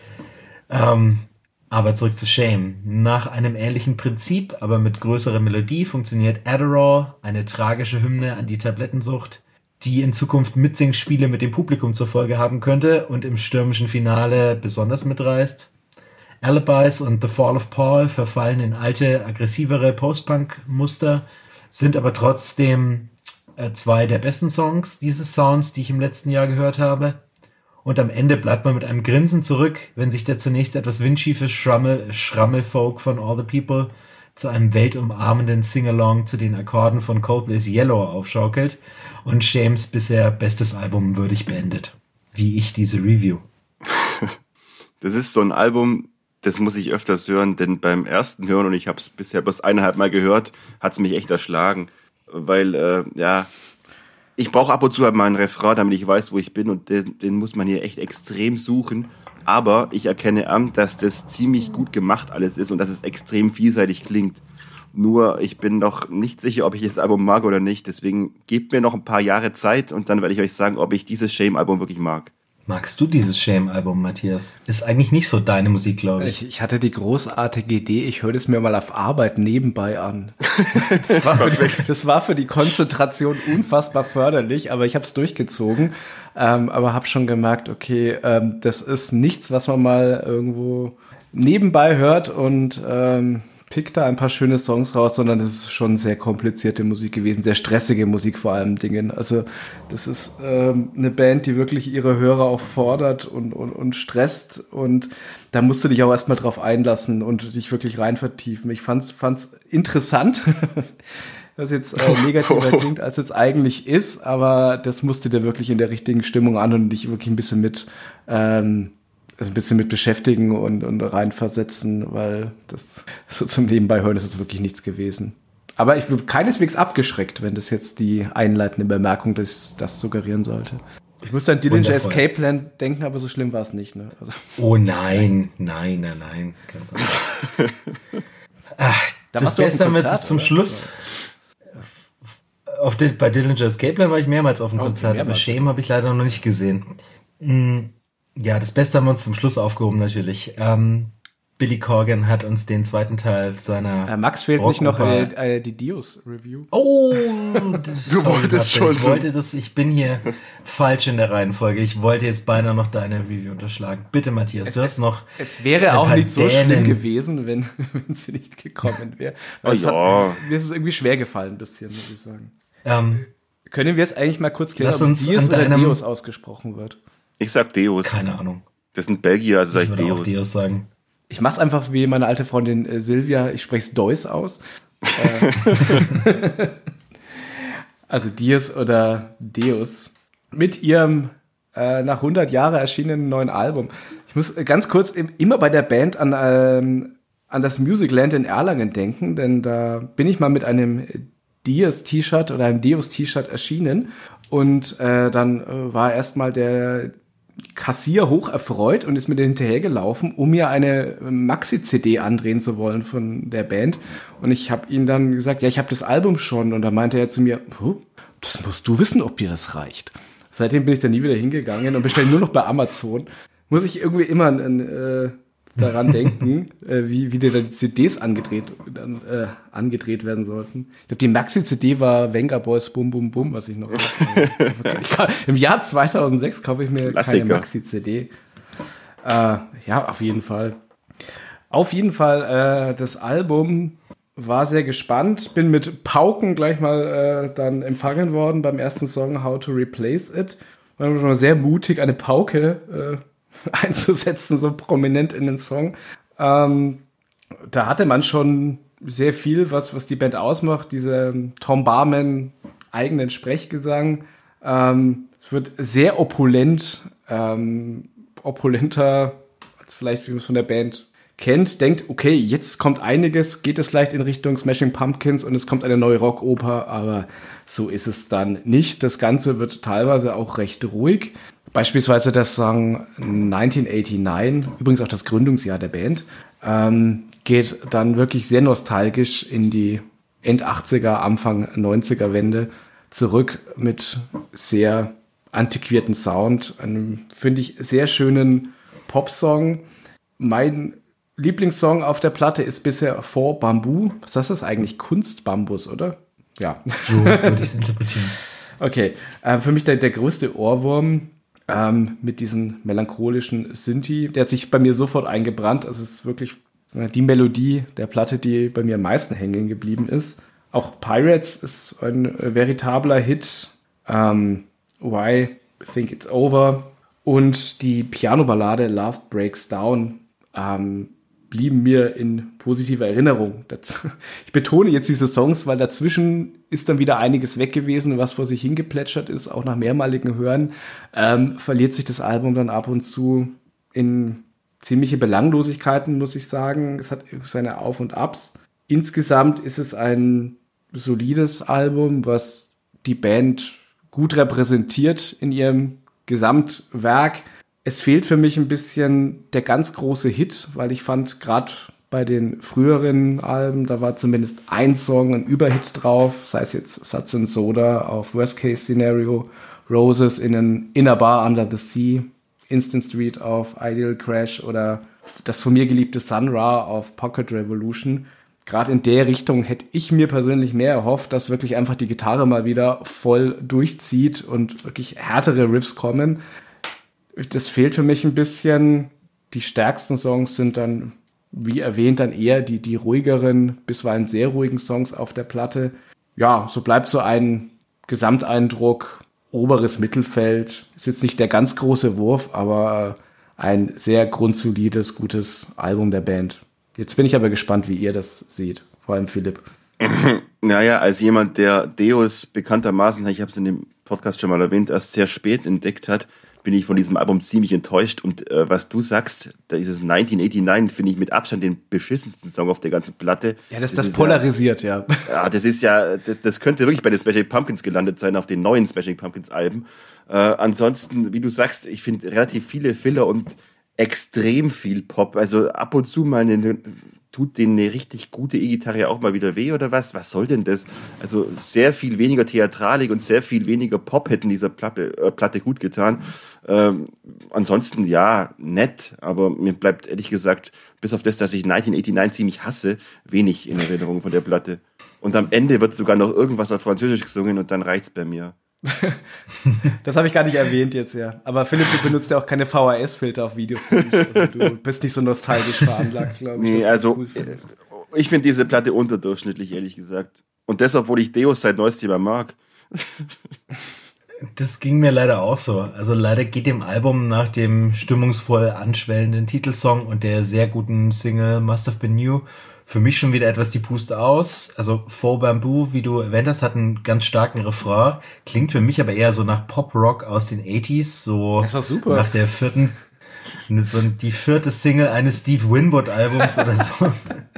Aber zurück zu Shame. Nach einem ähnlichen Prinzip, aber mit größerer Melodie, funktioniert Adderall, eine tragische Hymne an die Tablettensucht, die in Zukunft Mitsingspiele mit dem Publikum zur Folge haben könnte und im stürmischen Finale besonders mitreißt. Alibis und The Fall of Paul verfallen in alte, aggressivere Post-Punk-Muster, sind aber trotzdem 2 der besten Songs dieses Sounds, die ich im letzten Jahr gehört habe. Und am Ende bleibt man mit einem Grinsen zurück, wenn sich der zunächst etwas windschiefe Schrammel-Folk von All the People zu einem weltumarmenden Sing-Along zu den Akkorden von Coldplay's Yellow aufschaukelt und Shames bisher bestes Album würdig beendet. Wie ich diese Review. Das ist so ein Album, das muss ich öfters hören, denn beim ersten Hören, und ich habe es bisher bloß 1,5 Mal gehört, hat es mich echt erschlagen. Weil, ich brauche ab und zu halt mal einen Refrain, damit ich weiß, wo ich bin, und den muss man hier echt extrem suchen. Aber ich erkenne an, dass das ziemlich gut gemacht alles ist und dass es extrem vielseitig klingt. Nur, ich bin noch nicht sicher, ob ich das Album mag oder nicht. Deswegen gebt mir noch ein paar Jahre Zeit und dann werde ich euch sagen, ob ich dieses Shame-Album wirklich mag. Magst du dieses Shame-Album, Matthias? Ist eigentlich nicht so deine Musik, glaube ich. Ich hatte die großartige Idee, ich höre das mir mal auf Arbeit nebenbei an. Das war für die Konzentration unfassbar förderlich, aber ich habe es durchgezogen. Aber habe schon gemerkt, okay, das ist nichts, was man mal irgendwo nebenbei hört und pickt da ein paar schöne Songs raus, sondern das ist schon sehr komplizierte Musik gewesen, sehr stressige Musik vor allem Dingen. Also das ist eine Band, die wirklich ihre Hörer auch fordert und stresst, und da musst du dich auch erstmal drauf einlassen und dich wirklich rein vertiefen. Ich fand's interessant, was jetzt negativer klingt, als es eigentlich ist, aber das musst du dir wirklich in der richtigen Stimmung an und dich wirklich ein bisschen mit beschäftigen und reinversetzen, weil das so zum Nebenbei hören ist es wirklich nichts gewesen. Aber ich bin keineswegs abgeschreckt, wenn das jetzt die einleitende Bemerkung das suggerieren sollte. Ich musste an Dillinger Escape Plan denken, aber so schlimm war es nicht. Ne? Also. Oh nein. Ganz anders. Das Beste haben wir jetzt zum Schluss. Bei Dillinger Escape Plan war ich mehrmals auf dem Konzert, aber Shame habe ich leider noch nicht gesehen. Ja, das Beste haben wir uns zum Schluss aufgehoben natürlich. Billy Corgan hat uns den zweiten Teil seiner Max fehlt nicht noch die Dios-Review. Oh, du wolltest schon. Ich bin hier falsch in der Reihenfolge. Ich wollte jetzt beinahe noch deine Review unterschlagen. Bitte, Matthias, du hast noch... Es wäre auch nicht so schlimm gewesen, wenn sie nicht gekommen wäre. Mir ist es irgendwie schwer gefallen, ein bisschen, muss ich sagen. Können wir es eigentlich mal kurz klären, ob es Dios oder Dios ausgesprochen wird? Ich sag Deus. Keine Ahnung. Das sind Belgier, also sag ich würde Deus. auch Deus sagen. Ich mach's einfach wie meine alte Freundin Silvia, ich spreche es Deus aus. Also Dios oder Deus. Mit ihrem nach 100 Jahren erschienenen neuen Album. Ich muss ganz kurz immer bei der Band an das Musicland in Erlangen denken, denn da bin ich mal mit einem Dios-T-Shirt oder einem Deus-T-Shirt erschienen. Und dann war erstmal der Kassier hoch erfreut und ist mir hinterhergelaufen, um mir eine Maxi-CD andrehen zu wollen von der Band. Und ich habe ihm dann gesagt, ja, ich habe das Album schon. Und da meinte er zu mir, das musst du wissen, ob dir das reicht. Seitdem bin ich dann nie wieder hingegangen und bestelle nur noch bei Amazon. Muss ich irgendwie immer daran denken, wie dir da die CDs angedreht werden sollten. Ich glaube, die Maxi-CD war Venga Boys Bum Bum Bum, was ich noch im Jahr 2006 kaufe ich mir Klassiker. keine Maxi-CD. Ja, auf jeden Fall. Auf jeden Fall das Album war sehr gespannt, bin mit Pauken gleich mal dann empfangen worden beim ersten Song How to Replace It. War schon sehr mutig, eine Pauke einzusetzen, so prominent in den Song. Da hatte man schon sehr viel, was die Band ausmacht, diese Tom Barman eigenen Sprechgesang. Es wird sehr opulent, opulenter, als vielleicht wie man es von der Band kennt, denkt, okay, jetzt kommt einiges, geht es vielleicht in Richtung Smashing Pumpkins und es kommt eine neue Rockoper, aber so ist es dann nicht. Das Ganze wird teilweise auch recht ruhig. Beispielsweise der Song 1989, übrigens auch das Gründungsjahr der Band, geht dann wirklich sehr nostalgisch in die End-80er, Anfang 90er Wende zurück mit sehr antiquierten Sound, einem, finde ich, sehr schönen Popsong. Mein Lieblingssong auf der Platte ist bisher For Bamboo. Was ist das eigentlich? Kunstbambus, oder? Ja. So würde ich es interpretieren. Okay, für mich der größte Ohrwurm mit diesen melancholischen Synthi. Der hat sich bei mir sofort eingebrannt. Also es ist wirklich die Melodie der Platte, die bei mir am meisten hängen geblieben ist. Auch Pirates ist ein veritabler Hit. Why Think It's Over und die Piano-Ballade Love Breaks Down blieben mir in positiver Erinnerung. Ich betone jetzt diese Songs, weil dazwischen ist dann wieder einiges weg gewesen, was vor sich hingeplätschert ist, auch nach mehrmaligem Hören, verliert sich das Album dann ab und zu in ziemliche Belanglosigkeiten, muss ich sagen. Es hat seine Auf- und Abs. Insgesamt ist es ein solides Album, was die Band gut repräsentiert in ihrem Gesamtwerk. Es fehlt für mich ein bisschen der ganz große Hit, weil ich fand, gerade bei den früheren Alben, da war zumindest ein Song, ein Überhit drauf, sei es jetzt Suds and Soda auf Worst Case Scenario, Roses in a Bar Under the Sea, Instant Street auf Ideal Crash oder das von mir geliebte Sun Ra auf Pocket Revolution. Gerade in der Richtung hätte ich mir persönlich mehr erhofft, dass wirklich einfach die Gitarre mal wieder voll durchzieht und wirklich härtere Riffs kommen. Das fehlt für mich ein bisschen. Die stärksten Songs sind dann, wie erwähnt, dann eher die ruhigeren, bisweilen sehr ruhigen Songs auf der Platte. Ja, so bleibt so ein Gesamteindruck, oberes Mittelfeld. Ist jetzt nicht der ganz große Wurf, aber ein sehr grundsolides, gutes Album der Band. Jetzt bin ich aber gespannt, wie ihr das seht, vor allem Philipp. Naja, als jemand, der Deus bekanntermaßen, ich habe es in dem Podcast schon mal erwähnt, erst sehr spät entdeckt hat, bin ich von diesem Album ziemlich enttäuscht. Und was du sagst, da ist es 1989, finde ich mit Abstand den beschissensten Song auf der ganzen Platte. Ja, das polarisiert, ja. Ja, das könnte wirklich bei den Smashing Pumpkins gelandet sein, auf den neuen Smashing Pumpkins Alben. Ansonsten, wie du sagst, ich finde relativ viele Filler und extrem viel Pop. Also ab und zu mal tut denen eine richtig gute E-Gitarre auch mal wieder weh oder was? Was soll denn das? Also sehr viel weniger Theatralik und sehr viel weniger Pop hätten dieser Platte gut getan. Ansonsten ja, nett, aber mir bleibt ehrlich gesagt, bis auf das, dass ich 1989 ziemlich hasse, wenig in Erinnerung von der Platte. Und am Ende wird sogar noch irgendwas auf Französisch gesungen und dann reicht's bei mir. Das habe ich gar nicht erwähnt jetzt, ja. Aber Philipp, du benutzt ja auch keine VHS-Filter auf Videos. Also du bist nicht so nostalgisch veranlagt, glaube ich. Nee, also cool ich finde diese Platte unterdurchschnittlich, ehrlich gesagt. Und das, obwohl ich Deus seit neuestem immer mag. Das ging mir leider auch so. Also leider geht dem Album nach dem stimmungsvoll anschwellenden Titelsong und der sehr guten Single Must Have Been You für mich schon wieder etwas die Puste aus. Also For Bamboo, wie du erwähnt hast, hat einen ganz starken Refrain. Klingt für mich aber eher so nach Pop-Rock aus den 80s. So das ist doch super. Nach der die vierte Single eines Steve Winwood-Albums oder so.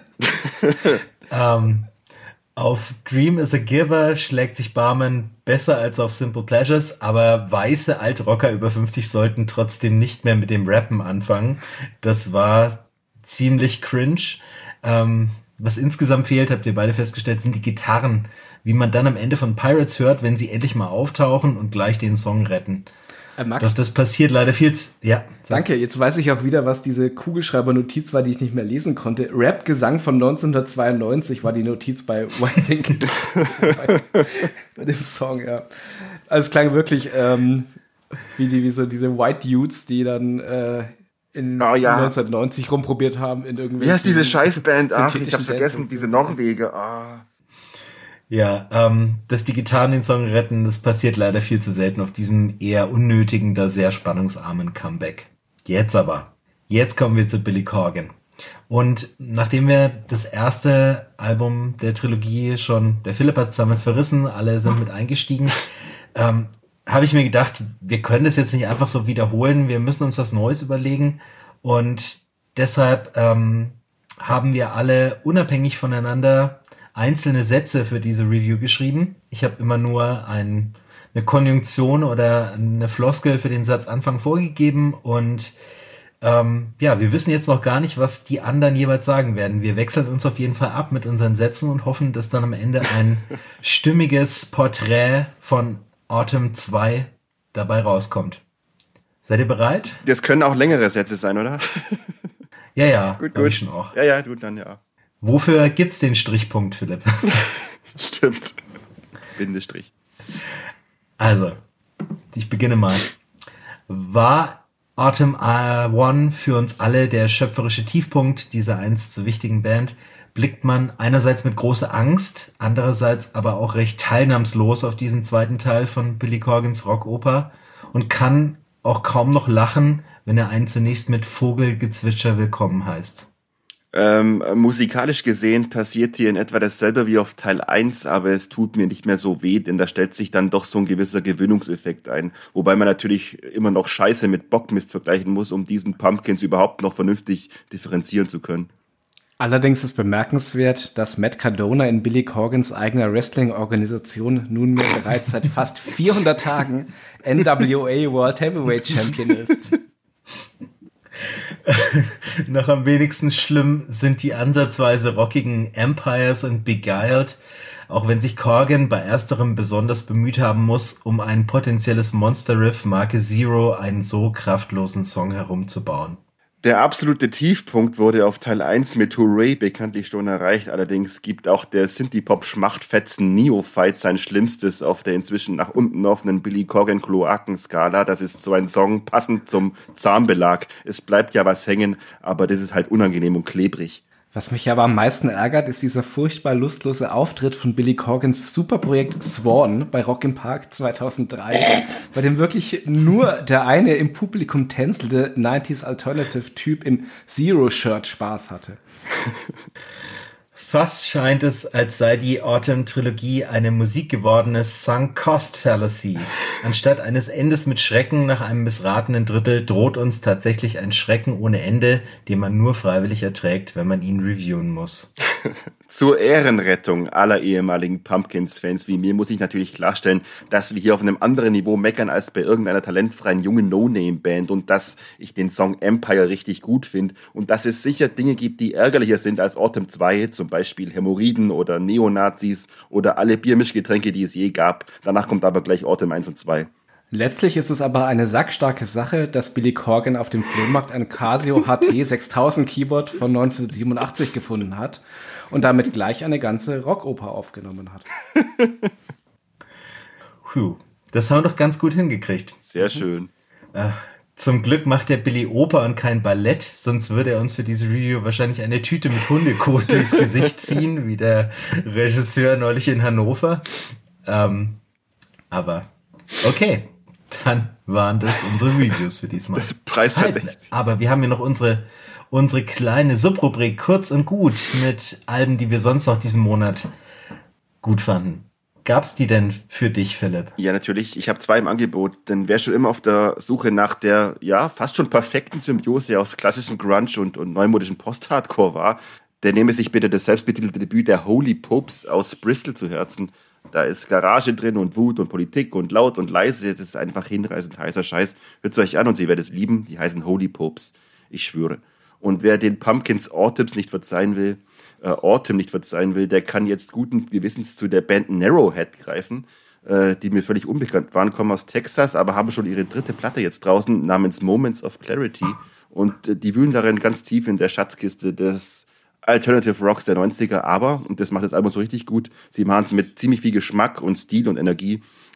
Auf Dream is a Giver schlägt sich Barman besser als auf Simple Pleasures, aber weiße Altrocker über 50 sollten trotzdem nicht mehr mit dem Rappen anfangen. Das war ziemlich cringe. Was insgesamt fehlt, habt ihr beide festgestellt, sind die Gitarren, wie man dann am Ende von Pirates hört, wenn sie endlich mal auftauchen und gleich den Song retten. Max, doch das passiert leider viel zu... Ja. Danke, jetzt weiß ich auch wieder, was diese Kugelschreiber-Notiz war, die ich nicht mehr lesen konnte. Rap-Gesang von 1992 war die Notiz bei One Thing bei dem Song, ja. Also es klang wirklich wie so diese White Dudes, die dann in 1990 rumprobiert haben in irgendwelchen... Wie heißt diese Scheißband? Ach, ich hab's vergessen, diese Norweger. Ah. Ja, dass die Gitarren den Song retten, das passiert leider viel zu selten auf diesem eher unnötigen, da sehr spannungsarmen Comeback. Jetzt kommen wir zu Billy Corgan. Und nachdem wir das erste Album der Trilogie schon, der Philipp hat es damals verrissen, alle sind mit eingestiegen, habe ich mir gedacht, wir können das jetzt nicht einfach so wiederholen, wir müssen uns was Neues überlegen. Und deshalb haben wir alle unabhängig voneinander einzelne Sätze für diese Review geschrieben. Ich habe immer nur eine Konjunktion oder eine Floskel für den Satzanfang vorgegeben und wir wissen jetzt noch gar nicht, was die anderen jeweils sagen werden. Wir wechseln uns auf jeden Fall ab mit unseren Sätzen und hoffen, dass dann am Ende ein stimmiges Porträt von Autumn 2 dabei rauskommt. Seid ihr bereit? Das können auch längere Sätze sein, oder? Ja, gut. Ich schon auch. Ja, gut, dann ja. Wofür gibt's den Strichpunkt, Philipp? Stimmt. Bindestrich. Also, ich beginne mal. War Autumn 1 für uns alle der schöpferische Tiefpunkt dieser einst so wichtigen Band, blickt man einerseits mit großer Angst, andererseits aber auch recht teilnahmslos auf diesen zweiten Teil von Billy Corgans Rockoper und kann auch kaum noch lachen, wenn er einen zunächst mit Vogelgezwitscher willkommen heißt. Musikalisch gesehen passiert hier in etwa dasselbe wie auf Teil 1, aber es tut mir nicht mehr so weh, denn da stellt sich dann doch so ein gewisser Gewöhnungseffekt ein. Wobei man natürlich immer noch Scheiße mit Bockmist vergleichen muss, um diesen Pumpkins überhaupt noch vernünftig differenzieren zu können. Allerdings ist bemerkenswert, dass Matt Cardona in Billy Corgans eigener Wrestling-Organisation nunmehr bereits seit fast 400 Tagen NWA World Heavyweight Champion ist. Noch am wenigsten schlimm sind die ansatzweise rockigen Empires und Beguiled, auch wenn sich Corgan bei ersterem besonders bemüht haben muss, um ein potenzielles Monster-Riff Marke Zero einen so kraftlosen Song herumzubauen. Der absolute Tiefpunkt wurde auf Teil 1 mit Hooray bekanntlich schon erreicht. Allerdings gibt auch der Synthie-Pop-Schmachtfetzen Neophyte sein Schlimmstes auf der inzwischen nach unten offenen Billy Corgan-Kloaken-Skala. Das ist so ein Song passend zum Zahnbelag. Es bleibt ja was hängen, aber das ist halt unangenehm und klebrig. Was mich aber am meisten ärgert, ist dieser furchtbar lustlose Auftritt von Billy Corgans Superprojekt Swan bei Rock im Park 2003, bei dem wirklich nur der eine im Publikum tänzelte 90s Alternative-Typ im Zero-Shirt Spaß hatte. Fast scheint es, als sei die Autumn-Trilogie eine musikgewordene Sunk-Cost-Fallacy. Anstatt eines Endes mit Schrecken nach einem missratenen Drittel droht uns tatsächlich ein Schrecken ohne Ende, den man nur freiwillig erträgt, wenn man ihn reviewen muss. Zur Ehrenrettung aller ehemaligen Pumpkins-Fans wie mir muss ich natürlich klarstellen, dass wir hier auf einem anderen Niveau meckern als bei irgendeiner talentfreien jungen No-Name-Band und dass ich den Song Empire richtig gut finde und dass es sicher Dinge gibt, die ärgerlicher sind als Autumn 2, zum Beispiel Hämorrhoiden oder Neonazis oder alle Biermischgetränke, die es je gab. Danach kommt aber gleich Autumn 1 und 2. Letztlich ist es aber eine sackstarke Sache, dass Billy Corgan auf dem Flohmarkt ein Casio HT 6000 Keyboard von 1987 gefunden hat und damit gleich eine ganze Rockoper aufgenommen hat. Das haben wir doch ganz gut hingekriegt. Sehr schön. Zum Glück macht der Billy Oper und kein Ballett, sonst würde er uns für diese Review wahrscheinlich eine Tüte mit Hundekot durchs Gesicht ziehen, wie der Regisseur neulich in Hannover. Aber okay. Dann waren das unsere Reviews für diesmal. Preisverdächtig. Aber wir haben ja noch unsere kleine Subrubrik kurz und gut mit Alben, die wir sonst noch diesen Monat gut fanden. Gab's die denn für dich, Philipp? Ja, natürlich. Ich habe 2 im Angebot, denn wer schon immer auf der Suche nach der, ja, fast schon perfekten Symbiose aus klassischem Grunge und neumodischem Post-Hardcore war, der nehme sich bitte das selbstbetitelte Debüt der Holy Popes aus Bristol zu Herzen. Da ist Garage drin und Wut und Politik und laut und leise. Das ist einfach hinreißend heißer Scheiß. Hört's euch an und ihr werdet es lieben. Die heißen Holy Popes. Ich schwöre. Und wer den Pumpkins Autumn nicht verzeihen will, der kann jetzt guten Gewissens zu der Band Narrowhead greifen, die mir völlig unbekannt waren, kommen aus Texas, aber haben schon ihre 3. Platte jetzt draußen namens Moments of Clarity. Und die wühlen darin ganz tief in der Schatzkiste des Alternative Rocks der 90er, aber, und das macht das Album so richtig gut, sie machen es mit ziemlich viel Geschmack und Stil und Energie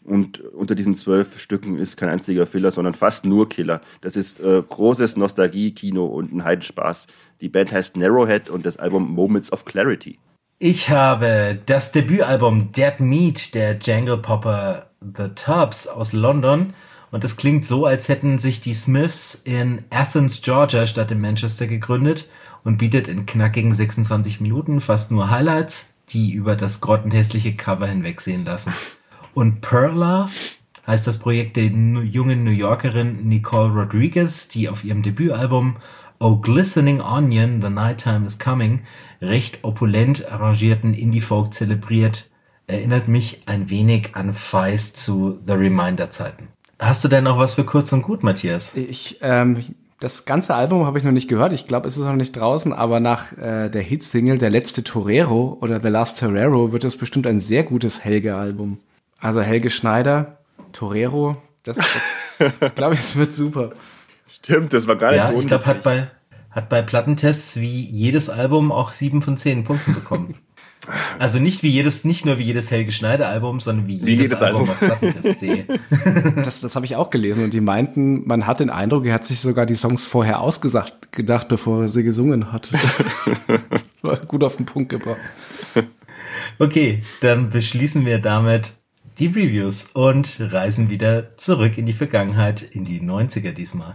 Und unter diesen 12 Stücken ist kein einziger Filler, sondern fast nur Killer. Das ist großes Nostalgie-Kino und ein Heidenspaß. Die Band heißt Narrowhead und das Album Moments of Clarity. Ich habe das Debütalbum Dead Meat der Jangle Popper The Turbs aus London. Und es klingt so, als hätten sich die Smiths in Athens, Georgia statt in Manchester gegründet und bietet in knackigen 26 Minuten fast nur Highlights, die über das grottenhässliche Cover hinwegsehen lassen. Und Perla heißt das Projekt der jungen New Yorkerin Nicole Rodriguez, die auf ihrem Debütalbum Oh Glistening Onion, The Nighttime is Coming recht opulent arrangierten Indie-Folk zelebriert. Erinnert mich ein wenig an Feist zu The Reminder-Zeiten. Hast du denn noch was für kurz und gut, Matthias? Das ganze Album habe ich noch nicht gehört. Ich glaube, es ist noch nicht draußen, aber nach der Hitsingle Der letzte Torero oder The Last Torero wird es bestimmt ein sehr gutes Helge-Album. Also Helge Schneider, Torero, das glaube ich, es wird super. Stimmt, das war gar nicht so. Ja, ich glaube, hat bei Plattentests wie jedes Album auch 7 von 10 Punkten bekommen. Also nicht nur wie jedes Helge Schneider Album, sondern wie jedes Album auf Plattentests.de. Das habe ich auch gelesen und die meinten, man hat den Eindruck, er hat sich sogar die Songs vorher gedacht, bevor er sie gesungen hat. War gut auf den Punkt gebracht. Okay, dann beschließen wir damit die Reviews und reisen wieder zurück in die Vergangenheit, in die 90er diesmal.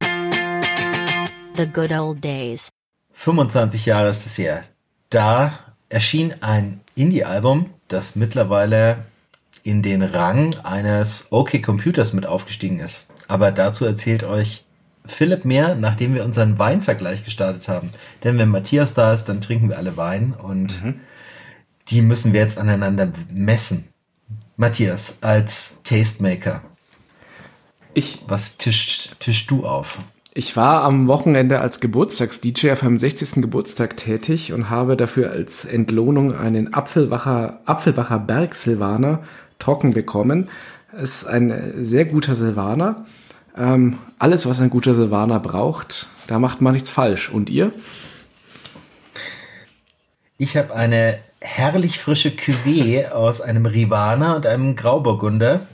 The Good Old Days. 25 Jahre ist es her. Da erschien ein Indie-Album, das mittlerweile in den Rang eines OK-Computers mit aufgestiegen ist. Aber dazu erzählt euch Philipp mehr, nachdem wir unseren Weinvergleich gestartet haben. Denn wenn Matthias da ist, dann trinken wir alle Wein und die müssen wir jetzt aneinander messen. Matthias, als Tastemaker, was tischst du auf? Ich war am Wochenende als Geburtstags-DJ auf meinem 60. Geburtstag tätig und habe dafür als Entlohnung einen Apfelbacher Berg-Silvaner trocken bekommen. Es ist ein sehr guter Silvaner. Alles, was ein guter Silvaner braucht, da macht man nichts falsch. Und ihr? Ich habe eine herrlich frische Cuvée aus einem Rivaner und einem Grauburgunder,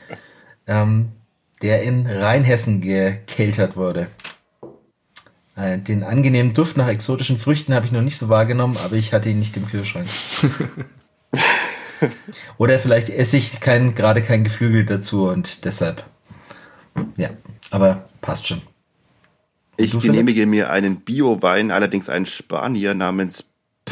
der in Rheinhessen gekeltert wurde. Den angenehmen Duft nach exotischen Früchten habe ich noch nicht so wahrgenommen, aber ich hatte ihn nicht im Kühlschrank. Oder vielleicht esse ich gerade kein Geflügel dazu und deshalb. Ja, aber passt schon. Ich genehmige mir einen Bio-Wein, allerdings einen Spanier namens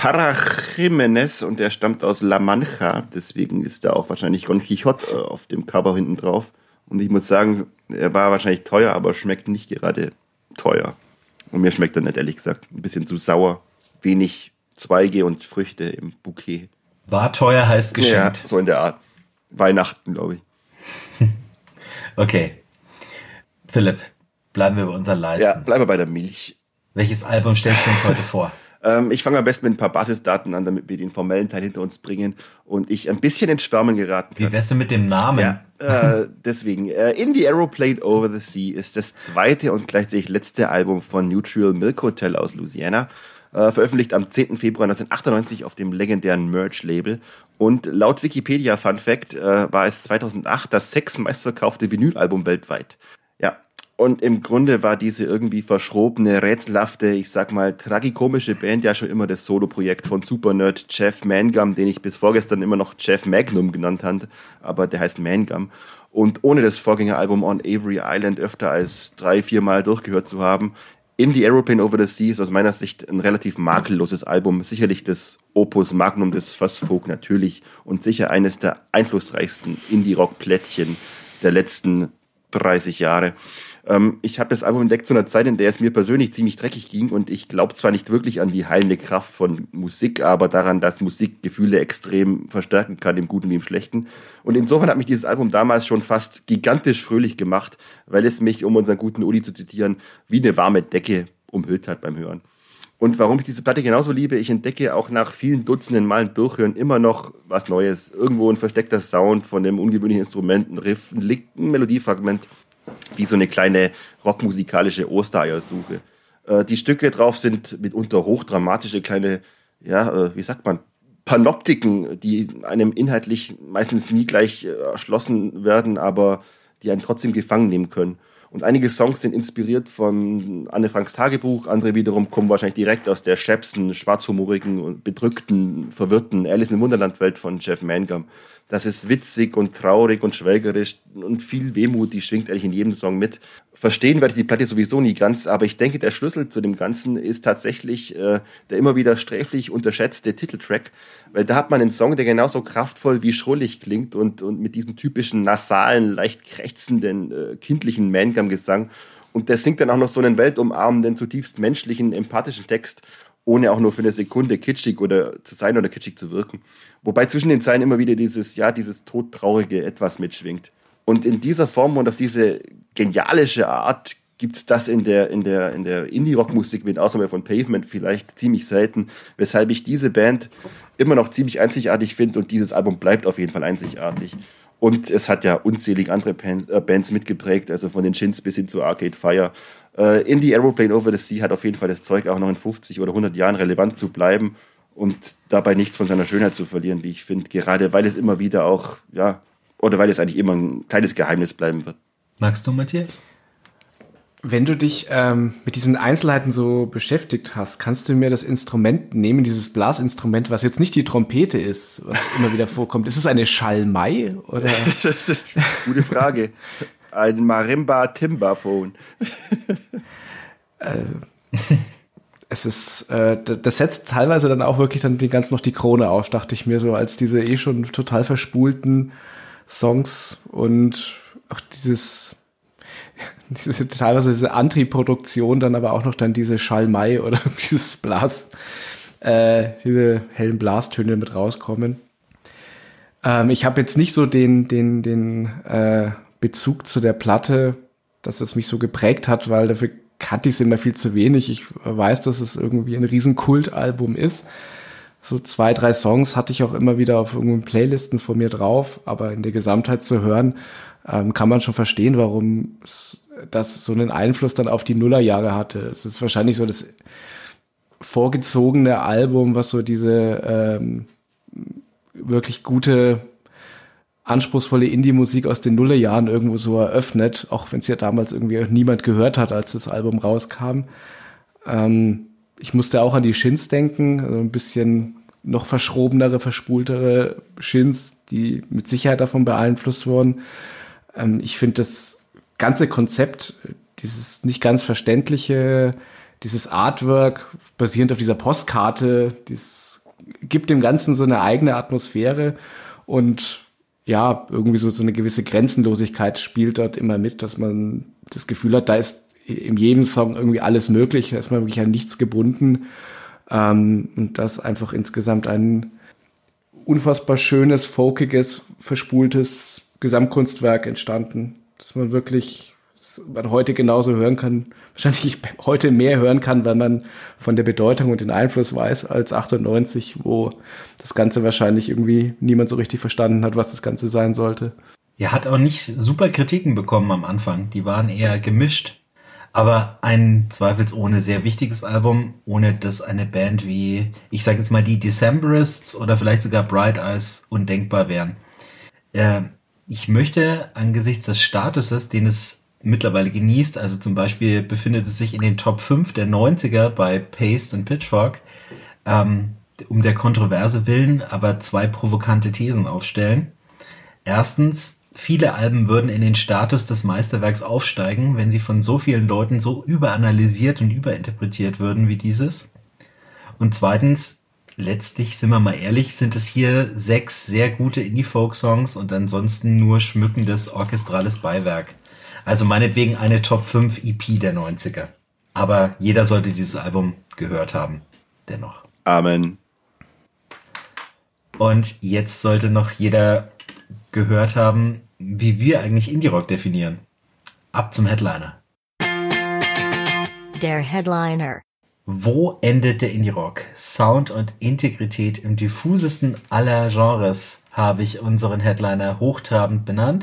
Parajiménez und der stammt aus La Mancha, deswegen ist da auch wahrscheinlich Don Quixote auf dem Cover hinten drauf. Und ich muss sagen, er war wahrscheinlich teuer, aber schmeckt nicht gerade teuer. Und mir schmeckt er nicht, ehrlich gesagt. Ein bisschen zu sauer, wenig Zweige und Früchte im Bouquet. War teuer, heißt geschenkt. Ja, so in der Art. Weihnachten, glaube ich. Okay. Philipp, bleiben wir bei unserer Leisten. Ja, bleiben wir bei der Milch. Welches Album stellst du uns heute vor? Ich fange am besten mit ein paar Basisdaten an, damit wir den formellen Teil hinter uns bringen und ich ein bisschen ins Schwärmen geraten kann. Wie wär's denn mit dem Namen? Ja, deswegen. In the Aeroplane Over the Sea ist das zweite und gleichzeitig letzte Album von Neutral Milk Hotel aus Louisiana, veröffentlicht am 10. Februar 1998 auf dem legendären Merge-Label. Und laut Wikipedia, Fun Fact, war es 2008 das 6. meistverkaufte Vinylalbum weltweit. Ja. Und im Grunde war diese irgendwie verschrobene, rätselhafte, ich sag mal, tragikomische Band ja schon immer das Soloprojekt von Supernerd Jeff Mangum, den ich bis vorgestern immer noch Jeff Magnum genannt habe, aber der heißt Mangum. Und ohne das Vorgängeralbum On Avery Island öfter als 3-4 Mal durchgehört zu haben, In the Aeroplane Over the Sea ist aus meiner Sicht ein relativ makelloses Album. Sicherlich das Opus Magnum des Fuzz-Folk natürlich und sicher eines der einflussreichsten Indie-Rock-Plättchen der letzten 30 Jahre. Ich habe das Album entdeckt zu einer Zeit, in der es mir persönlich ziemlich dreckig ging und ich glaube zwar nicht wirklich an die heilende Kraft von Musik, aber daran, dass Musik Gefühle extrem verstärken kann, im Guten wie im Schlechten. Und insofern hat mich dieses Album damals schon fast gigantisch fröhlich gemacht, weil es mich, um unseren guten Uli zu zitieren, wie eine warme Decke umhüllt hat beim Hören. Und warum ich diese Platte genauso liebe, ich entdecke auch nach vielen Dutzenden Malen Durchhören immer noch was Neues. Irgendwo ein versteckter Sound von einem ungewöhnlichen Instrument, ein Riff, ein Melodiefragment, wie so eine kleine rockmusikalische Ostereiersuche. Die Stücke drauf sind mitunter hochdramatische kleine, wie sagt man, Panoptiken, die einem inhaltlich meistens nie gleich erschlossen werden, aber die einen trotzdem gefangen nehmen können. Und einige Songs sind inspiriert von Anne Franks Tagebuch, andere wiederum kommen wahrscheinlich direkt aus der schäbsen, schwarzhumorigen und bedrückten, verwirrten Alice-in-Wunderland-Welt von Jeff Mangum. Das ist witzig und traurig und schwelgerisch und viel Wehmut, die schwingt eigentlich in jedem Song mit. Verstehen werde ich die Platte sowieso nie ganz, aber ich denke, der Schlüssel zu dem Ganzen ist tatsächlich der immer wieder sträflich unterschätzte Titeltrack, weil da hat man einen Song, der genauso kraftvoll wie schrullig klingt und mit diesem typischen nasalen, leicht krächzenden, kindlichen Mangum-Gesang. Und der singt dann auch noch so einen weltumarmenden, zutiefst menschlichen, empathischen Text, ohne auch nur für eine Sekunde kitschig oder zu sein oder kitschig zu wirken. Wobei zwischen den Zeilen immer wieder dieses todtraurige Etwas mitschwingt. Und in dieser Form und auf diese genialische Art gibt es das in der Indie-Rock-Musik, mit Ausnahme von Pavement, vielleicht ziemlich selten, weshalb ich diese Band immer noch ziemlich einzigartig finde und dieses Album bleibt auf jeden Fall einzigartig. Und es hat ja unzählig andere Bands mitgeprägt, also von den Shins bis hin zu Arcade Fire. Indie Aeroplane Over the Sea hat auf jeden Fall das Zeug, auch noch in 50 oder 100 Jahren relevant zu bleiben und dabei nichts von seiner Schönheit zu verlieren, wie ich finde, gerade weil es immer wieder auch, oder weil es eigentlich immer ein kleines Geheimnis bleiben wird. Magst du, Matthias? Wenn du dich mit diesen Einzelheiten so beschäftigt hast, kannst du mir das Instrument nehmen, dieses Blasinstrument, was jetzt nicht die Trompete ist, was immer wieder vorkommt. Ist es eine Schalmei? Oder? Das ist eine gute Frage. Ein Marimba-Timbaphone. Es ist, das setzt teilweise dann auch wirklich dann ganz noch die Krone auf, dachte ich mir so, als diese schon total verspulten Songs und auch teilweise diese Antri-Produktion, dann aber auch noch dann diese Schalmei oder dieses diese hellen Blastöne mit rauskommen. Ich habe jetzt nicht so den Bezug zu der Platte, dass es mich so geprägt hat, weil dafür kannte ich es immer viel zu wenig. Ich weiß, dass es irgendwie ein riesen Kultalbum ist. So 2, 3 Songs hatte ich auch immer wieder auf irgendwelchen Playlisten von mir drauf, aber in der Gesamtheit zu hören, kann man schon verstehen, warum das so einen Einfluss dann auf die Nullerjahre hatte. Es ist wahrscheinlich so das vorgezogene Album, was so diese wirklich gute, anspruchsvolle Indie-Musik aus den Nullerjahren irgendwo so eröffnet, auch wenn es ja damals irgendwie niemand gehört hat, als das Album rauskam. Ich musste auch an die Shins denken, also ein bisschen noch verschrobenere, verspultere Shins, die mit Sicherheit davon beeinflusst wurden. Ich finde das ganze Konzept, dieses nicht ganz verständliche, dieses Artwork basierend auf dieser Postkarte, das gibt dem Ganzen so eine eigene Atmosphäre und ja, irgendwie so eine gewisse Grenzenlosigkeit spielt dort immer mit, dass man das Gefühl hat, da ist in jedem Song irgendwie alles möglich, da ist man wirklich an nichts gebunden und das einfach insgesamt ein unfassbar schönes, folkiges, verspultes Gesamtkunstwerk entstanden, dass man wirklich, man heute genauso hören kann, wahrscheinlich heute mehr hören kann, weil man von der Bedeutung und den Einfluss weiß, als 98, wo das Ganze wahrscheinlich irgendwie niemand so richtig verstanden hat, was das Ganze sein sollte. Er hat auch nicht super Kritiken bekommen am Anfang, die waren eher gemischt, aber ein zweifelsohne sehr wichtiges Album, ohne dass eine Band wie, ich sage jetzt mal die Decemberists oder vielleicht sogar Bright Eyes undenkbar wären. Ich möchte angesichts des Statuses, den es mittlerweile genießt, also zum Beispiel befindet es sich in den Top 5 der 90er bei Paste und Pitchfork, um der Kontroverse willen aber 2 provokante Thesen aufstellen. Erstens, viele Alben würden in den Status des Meisterwerks aufsteigen, wenn sie von so vielen Leuten so überanalysiert und überinterpretiert würden wie dieses. Und zweitens, letztlich, sind wir mal ehrlich, sind es hier 6 sehr gute Indie-Folk-Songs und ansonsten nur schmückendes orchestrales Beiwerk. Also meinetwegen eine Top 5 EP der 90er. Aber jeder sollte dieses Album gehört haben. Dennoch. Amen. Und jetzt sollte noch jeder gehört haben, wie wir eigentlich Indie-Rock definieren. Ab zum Headliner. Der Headliner. Wo endet der Indie-Rock? Sound und Integrität im diffusesten aller Genres habe ich unseren Headliner hochtrabend benannt.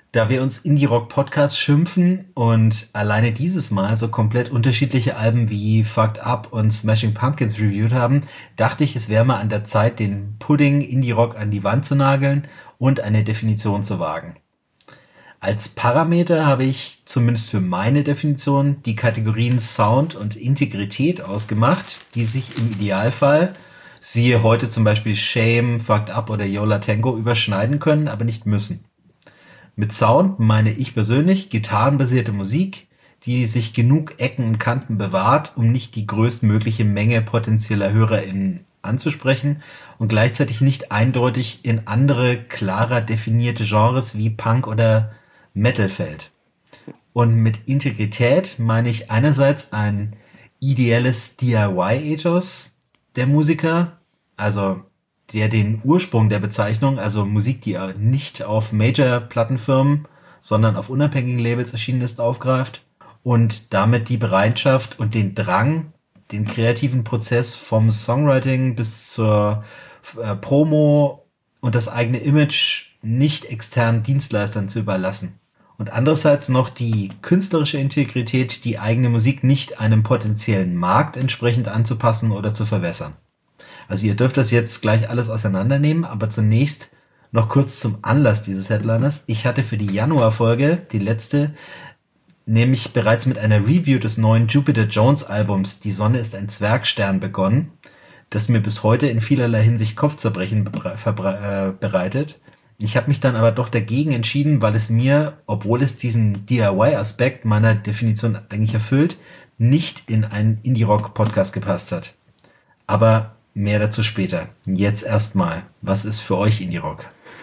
Da wir uns Indie-Rock-Podcasts schimpfen und alleine dieses Mal so komplett unterschiedliche Alben wie Fucked Up und Smashing Pumpkins reviewed haben, dachte ich, es wäre mal an der Zeit, den Pudding Indie-Rock an die Wand zu nageln und eine Definition zu wagen. Als Parameter habe ich, zumindest für meine Definition, die Kategorien Sound und Integrität ausgemacht, die sich im Idealfall, siehe heute zum Beispiel Shame, Fucked Up oder Yola Tango, überschneiden können, aber nicht müssen. Mit Sound meine ich persönlich gitarrenbasierte Musik, die sich genug Ecken und Kanten bewahrt, um nicht die größtmögliche Menge potenzieller HörerInnen anzusprechen und gleichzeitig nicht eindeutig in andere, klarer definierte Genres wie Punk oder Metal fällt. Und mit Integrität meine ich einerseits ein ideelles DIY-Ethos der Musiker, also der den Ursprung der Bezeichnung, also Musik, die nicht auf Major-Plattenfirmen, sondern auf unabhängigen Labels erschienen ist, aufgreift und damit die Bereitschaft und den Drang, den kreativen Prozess vom Songwriting bis zur Promo und das eigene Image nicht externen Dienstleistern zu überlassen. Und andererseits noch die künstlerische Integrität, die eigene Musik nicht einem potenziellen Markt entsprechend anzupassen oder zu verwässern. Also ihr dürft das jetzt gleich alles auseinandernehmen, aber zunächst noch kurz zum Anlass dieses Headliners. Ich hatte für die Januarfolge, die letzte, nämlich bereits mit einer Review des neuen Jupiter Jones Albums Die Sonne ist ein Zwergstern begonnen, das mir bis heute in vielerlei Hinsicht Kopfzerbrechen bereitet. Ich habe mich dann aber doch dagegen entschieden, weil es mir, obwohl es diesen DIY-Aspekt meiner Definition eigentlich erfüllt, nicht in einen Indie-Rock-Podcast gepasst hat. Aber mehr dazu später. Jetzt erstmal, was ist für euch Indie-Rock?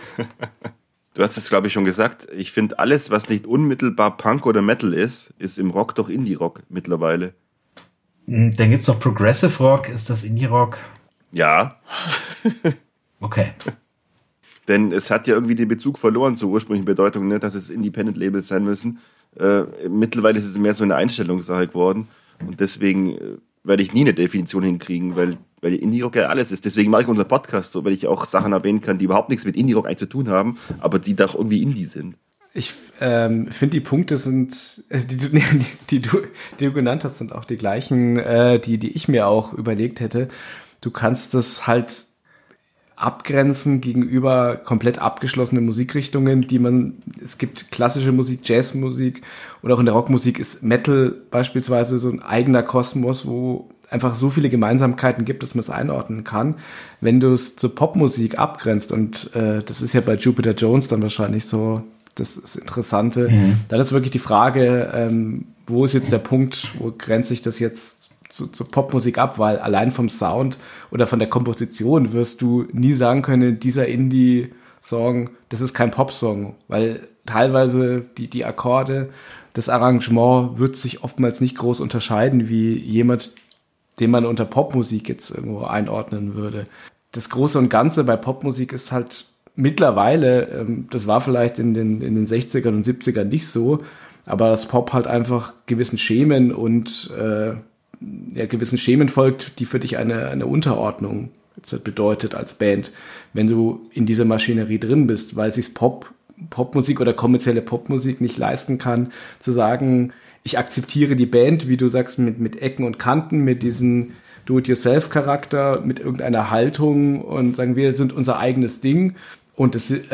Du hast es, glaube ich, schon gesagt. Ich finde, alles, was nicht unmittelbar Punk oder Metal ist im Rock doch Indie-Rock mittlerweile. Dann gibt's noch Progressive Rock. Ist das Indie-Rock? Ja. Okay. Denn es hat ja irgendwie den Bezug verloren zur ursprünglichen Bedeutung, ne, dass es Independent-Labels sein müssen. Mittlerweile ist es mehr so eine Einstellungssache geworden. Und deswegen werde ich nie eine Definition hinkriegen, weil Indie-Rock ja alles ist. Deswegen mache ich unseren Podcast so, weil ich auch Sachen erwähnen kann, die überhaupt nichts mit Indie-Rock eigentlich zu tun haben, aber die doch irgendwie Indie sind. Ich finde, die Punkte sind, die du genannt hast, sind auch die gleichen, die ich mir auch überlegt hätte. Du kannst das halt abgrenzen gegenüber komplett abgeschlossene Musikrichtungen, es gibt klassische Musik, Jazzmusik oder auch in der Rockmusik ist Metal beispielsweise so ein eigener Kosmos, wo einfach so viele Gemeinsamkeiten gibt, dass man es einordnen kann. Wenn du es zur Popmusik abgrenzt und das ist ja bei Jupiter Jones dann wahrscheinlich so, das ist das Interessante, dann ist wirklich die Frage, wo ist jetzt der Punkt, wo grenze ich das jetzt zur Popmusik ab, weil allein vom Sound oder von der Komposition wirst du nie sagen können, dieser Indie-Song, das ist kein Popsong, weil teilweise die Akkorde, das Arrangement wird sich oftmals nicht groß unterscheiden, wie jemand, den man unter Popmusik jetzt irgendwo einordnen würde. Das Große und Ganze bei Popmusik ist halt mittlerweile, das war vielleicht in den 60ern und 70ern nicht so, aber das Pop halt einfach gewissen Schemen und gewissen Schemen folgt, die für dich eine Unterordnung bedeutet als Band, wenn du in dieser Maschinerie drin bist, weil sich Popmusik oder kommerzielle Popmusik nicht leisten kann, zu sagen, ich akzeptiere die Band, wie du sagst, mit Ecken und Kanten, mit diesem Do-it-yourself-Charakter, mit irgendeiner Haltung und sagen, wir sind unser eigenes Ding und das, so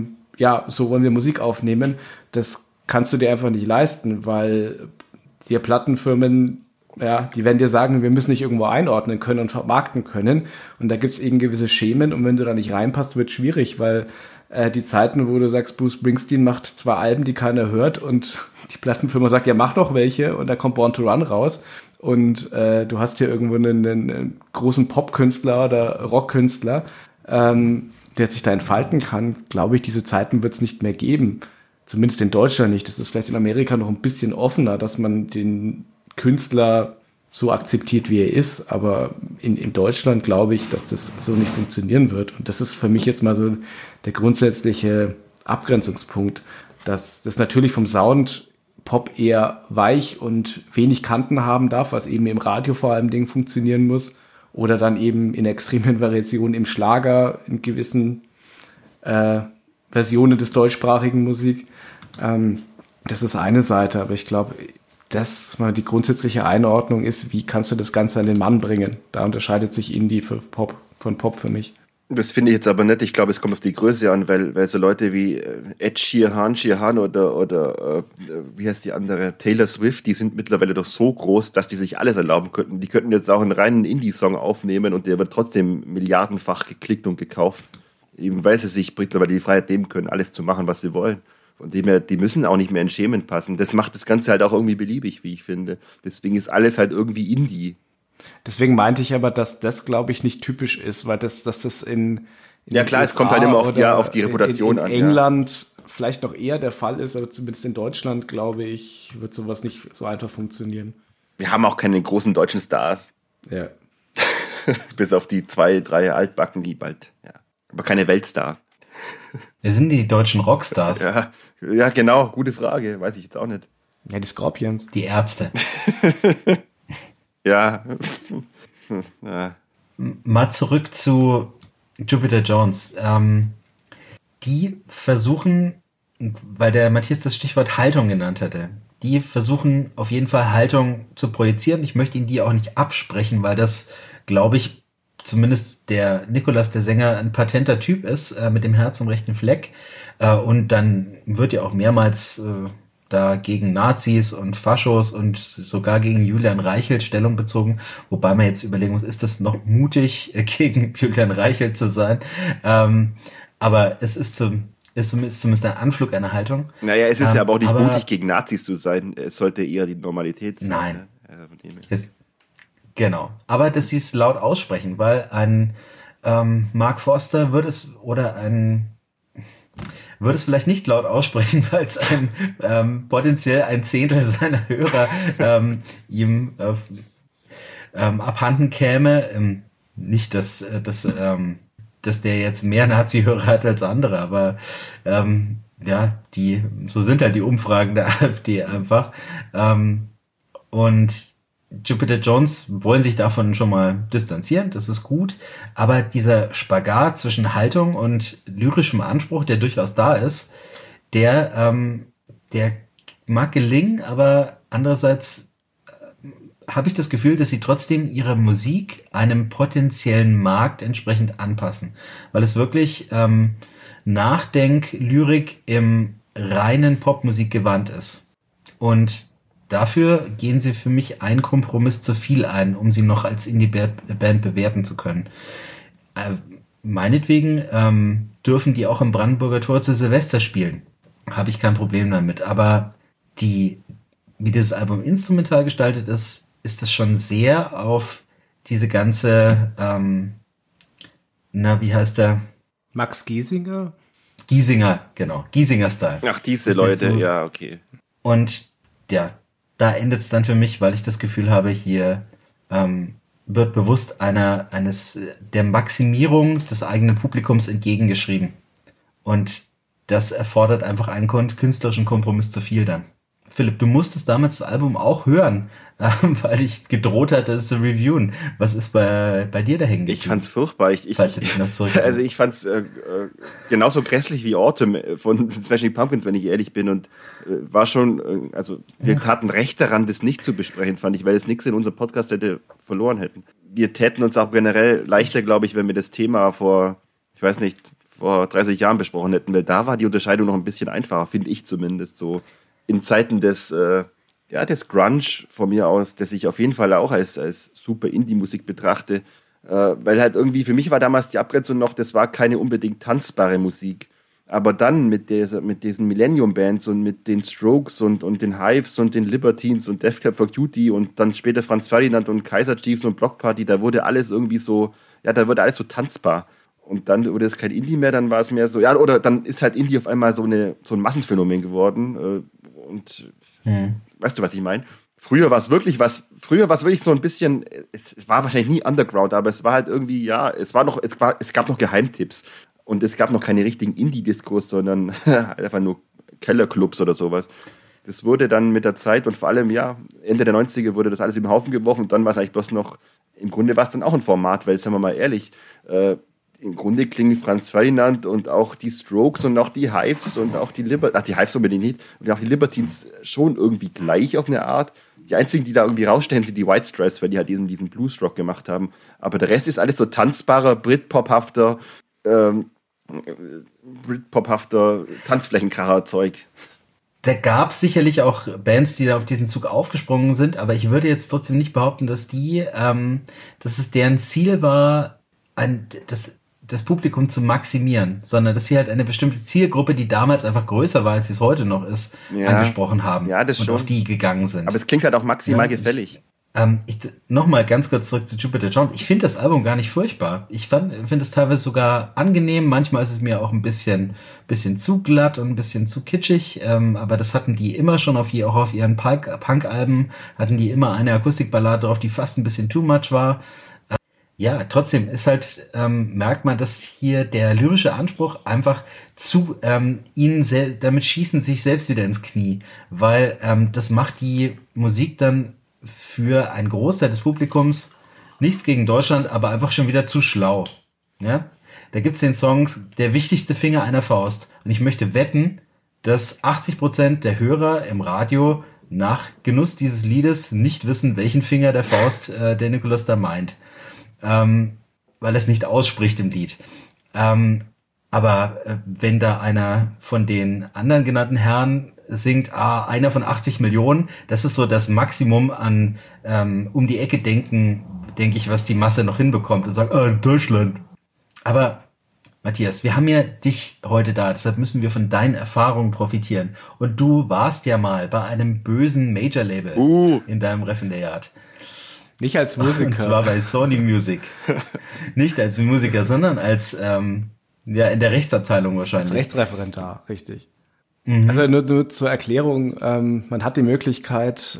wollen wir Musik aufnehmen. Das kannst du dir einfach nicht leisten, weil die Plattenfirmen, die werden dir sagen, wir müssen dich irgendwo einordnen können und vermarkten können. Und da gibt es eben gewisse Schemen. Und wenn du da nicht reinpasst, wird es schwierig, weil die Zeiten, wo du sagst, Bruce Springsteen macht 2 Alben, die keiner hört und die Plattenfirma sagt, ja, mach doch welche. Und da kommt Born to Run raus. Und du hast hier irgendwo einen großen Popkünstler oder Rockkünstler, der sich da entfalten kann. Glaube ich, diese Zeiten wird es nicht mehr geben. Zumindest in Deutschland nicht. Das ist vielleicht in Amerika noch ein bisschen offener, dass man den Künstler so akzeptiert, wie er ist, aber in Deutschland glaube ich, dass das so nicht funktionieren wird. Und das ist für mich jetzt mal so der grundsätzliche Abgrenzungspunkt, dass das natürlich vom Sound Pop eher weich und wenig Kanten haben darf, was eben im Radio vor allem funktionieren muss, oder dann eben in extremen Variationen im Schlager, in gewissen Versionen des deutschsprachigen Musik. Das ist eine Seite, aber ich glaube, dass mal die grundsätzliche Einordnung ist, wie kannst du das Ganze an den Mann bringen? Da unterscheidet sich Indie von Pop für mich. Das finde ich jetzt aber nicht. Ich glaube, es kommt auf die Größe an, weil so Leute wie Ed Sheeran oder wie heißt die andere, Taylor Swift, die sind mittlerweile doch so groß, dass die sich alles erlauben könnten. Die könnten jetzt auch einen reinen Indie-Song aufnehmen und der wird trotzdem milliardenfach geklickt und gekauft. Eben weil sie sich mittlerweile die Freiheit nehmen können, alles zu machen, was sie wollen. Von dem her, die müssen auch nicht mehr in Schemen passen. Das macht das Ganze halt auch irgendwie beliebig, wie ich finde. Deswegen ist alles halt irgendwie Indie. Deswegen meinte ich aber, dass das, glaube ich, nicht typisch ist, weil das in ja klar, es kommt halt immer auf die Reputation an. In England vielleicht noch eher der Fall ist, aber zumindest in Deutschland, glaube ich, wird sowas nicht so einfach funktionieren. Wir haben auch keine großen deutschen Stars. Ja. Bis auf die 2, 3 Altbacken, die bald, ja. Aber keine Weltstars. Wer sind die deutschen Rockstars? Ja, genau, gute Frage, weiß ich jetzt auch nicht. Ja, die Scorpions. Die Ärzte. Ja. Mal zurück zu Jupiter Jones. Die versuchen, weil der Matthias das Stichwort Haltung genannt hatte, die versuchen auf jeden Fall Haltung zu projizieren. Ich möchte ihnen die auch nicht absprechen, weil das, glaube ich, zumindest der Nicolas, der Sänger, ein patenter Typ ist, mit dem Herz am rechten Fleck. Und dann wird ja auch mehrmals da gegen Nazis und Faschos und sogar gegen Julian Reichelt Stellung bezogen, wobei man jetzt überlegen muss, ist das noch mutig, gegen Julian Reichelt zu sein? Aber es ist zumindest ein Anflug einer Haltung. Naja, es ist ja aber auch nicht mutig, gegen Nazis zu sein. Es sollte eher die Normalität sein. Nein. Genau. Aber dass sie es laut aussprechen, weil ein Mark Forster würde es vielleicht nicht laut aussprechen, weil es potenziell ein Zehntel seiner Hörer ihm abhanden käme. Nicht, dass der jetzt mehr Nazi-Hörer hat als andere, aber so sind halt die Umfragen der AfD einfach. Und Jupiter Jones wollen sich davon schon mal distanzieren, das ist gut, aber dieser Spagat zwischen Haltung und lyrischem Anspruch, der durchaus da ist, der mag gelingen, aber andererseits habe ich das Gefühl, dass sie trotzdem ihre Musik einem potenziellen Markt entsprechend anpassen, weil es wirklich Nachdenklyrik im reinen Popmusik gewandt ist. Und dafür gehen sie für mich einen Kompromiss zu viel ein, um sie noch als Indie-Band bewerten zu können. Meinetwegen dürfen die auch im Brandenburger Tor zu Silvester spielen. Habe ich kein Problem damit. Aber wie dieses Album instrumental gestaltet ist, ist es schon sehr auf diese ganze, wie heißt der? Max Giesinger? Giesinger, genau. Giesinger-Style. Ach, diese Leute, ja, okay. Und ja, da endet es dann für mich, weil ich das Gefühl habe, hier wird bewusst der Maximierung des eigenen Publikums entgegengeschrieben. Und das erfordert einfach einen künstlerischen Kompromiss zu viel dann. Philipp, du musstest damals das Album auch hören, weil ich gedroht hatte, es zu reviewen. Was ist bei dir da hängen geblieben? Ich fand's furchtbar. Falls du dich noch zurück also ich fand's genauso grässlich wie Autumn von Smashing Pumpkins, wenn ich ehrlich bin. Und war schon, wir taten recht daran, das nicht zu besprechen, fand ich, weil es nichts in unserem Podcast verloren hätten. Wir täten uns auch generell leichter, glaube ich, wenn wir das Thema vor 30 Jahren besprochen hätten, weil da war die Unterscheidung noch ein bisschen einfacher, finde ich zumindest so. In Zeiten des Grunge von mir aus, das ich auf jeden Fall auch als super Indie-Musik betrachte, weil halt irgendwie, für mich war damals die Abgrenzung noch, das war keine unbedingt tanzbare Musik. Aber dann mit diesen Millennium-Bands und mit den Strokes und den Hives und den Libertines und Def Leppard for Cutie und dann später Franz Ferdinand und Kaiser Chiefs und Block Party, da wurde alles irgendwie so, da wurde alles so tanzbar. Und dann wurde es kein Indie mehr, dann war es mehr so, oder dann ist halt Indie auf einmal so ein Massenphänomen geworden. Weißt du, was ich meine? Früher war es wirklich so ein bisschen, es war wahrscheinlich nie Underground, aber es war halt irgendwie, es gab noch Geheimtipps und es gab noch keine richtigen Indie-Diskurs, sondern einfach nur Kellerclubs oder sowas. Das wurde dann mit der Zeit und vor allem, Ende der 90er wurde das alles über den Haufen geworfen und dann war es eigentlich bloß noch, im Grunde war es dann auch ein Format, weil, sagen wir mal ehrlich, im Grunde klingen Franz Ferdinand und auch die Strokes und auch die Hives und auch die die Hives unbedingt nicht, und auch die Libertines schon irgendwie gleich auf eine Art. Die einzigen, die da irgendwie rausstellen, sind die White Stripes, weil die halt diesen Bluesrock gemacht haben. Aber der Rest ist alles so tanzbarer, Britpop-hafter, Tanzflächenkracher-Zeug. Da gab es sicherlich auch Bands, die da auf diesen Zug aufgesprungen sind, aber ich würde jetzt trotzdem nicht behaupten, dass es deren Ziel war, das Publikum zu maximieren, sondern dass sie halt eine bestimmte Zielgruppe, die damals einfach größer war, als sie es heute noch ist, angesprochen haben das und schon. auf die gegangen sind. Aber es klingt halt auch maximal gefällig. Nochmal ganz kurz zurück zu Jupiter Jones. Ich finde das Album gar nicht furchtbar. Ich finde es teilweise sogar angenehm. Manchmal ist es mir auch ein bisschen zu glatt und ein bisschen zu kitschig. Aber das hatten die immer schon auch auf ihren Punk-Alben, hatten die immer eine Akustikballade drauf, die fast ein bisschen too much war. Ja, trotzdem ist halt, merkt man, dass hier der lyrische Anspruch einfach damit schießen sich selbst wieder ins Knie, weil das macht die Musik dann für einen Großteil des Publikums, nichts gegen Deutschland, aber einfach schon wieder zu schlau. Ja? Da gibt's den Song Der wichtigste Finger einer Faust. Und ich möchte wetten, dass 80% der Hörer im Radio nach Genuss dieses Liedes nicht wissen, welchen Finger der Faust der Nikolaus da meint. Weil er es nicht ausspricht im Lied. Aber wenn da einer von den anderen genannten Herren singt, einer von 80 Millionen, das ist so das Maximum an um die Ecke denke ich, was die Masse noch hinbekommt und sagt, Deutschland. Aber Matthias, wir haben ja dich heute da, deshalb müssen wir von deinen Erfahrungen profitieren. Und du warst ja mal bei einem bösen Major-Label in deinem Referendariat. Nicht als Musiker. Und zwar bei Sony Music. Nicht als Musiker, sondern als in der Rechtsabteilung wahrscheinlich. Als Rechtsreferendar, richtig. Also nur zur Erklärung, man hat die Möglichkeit,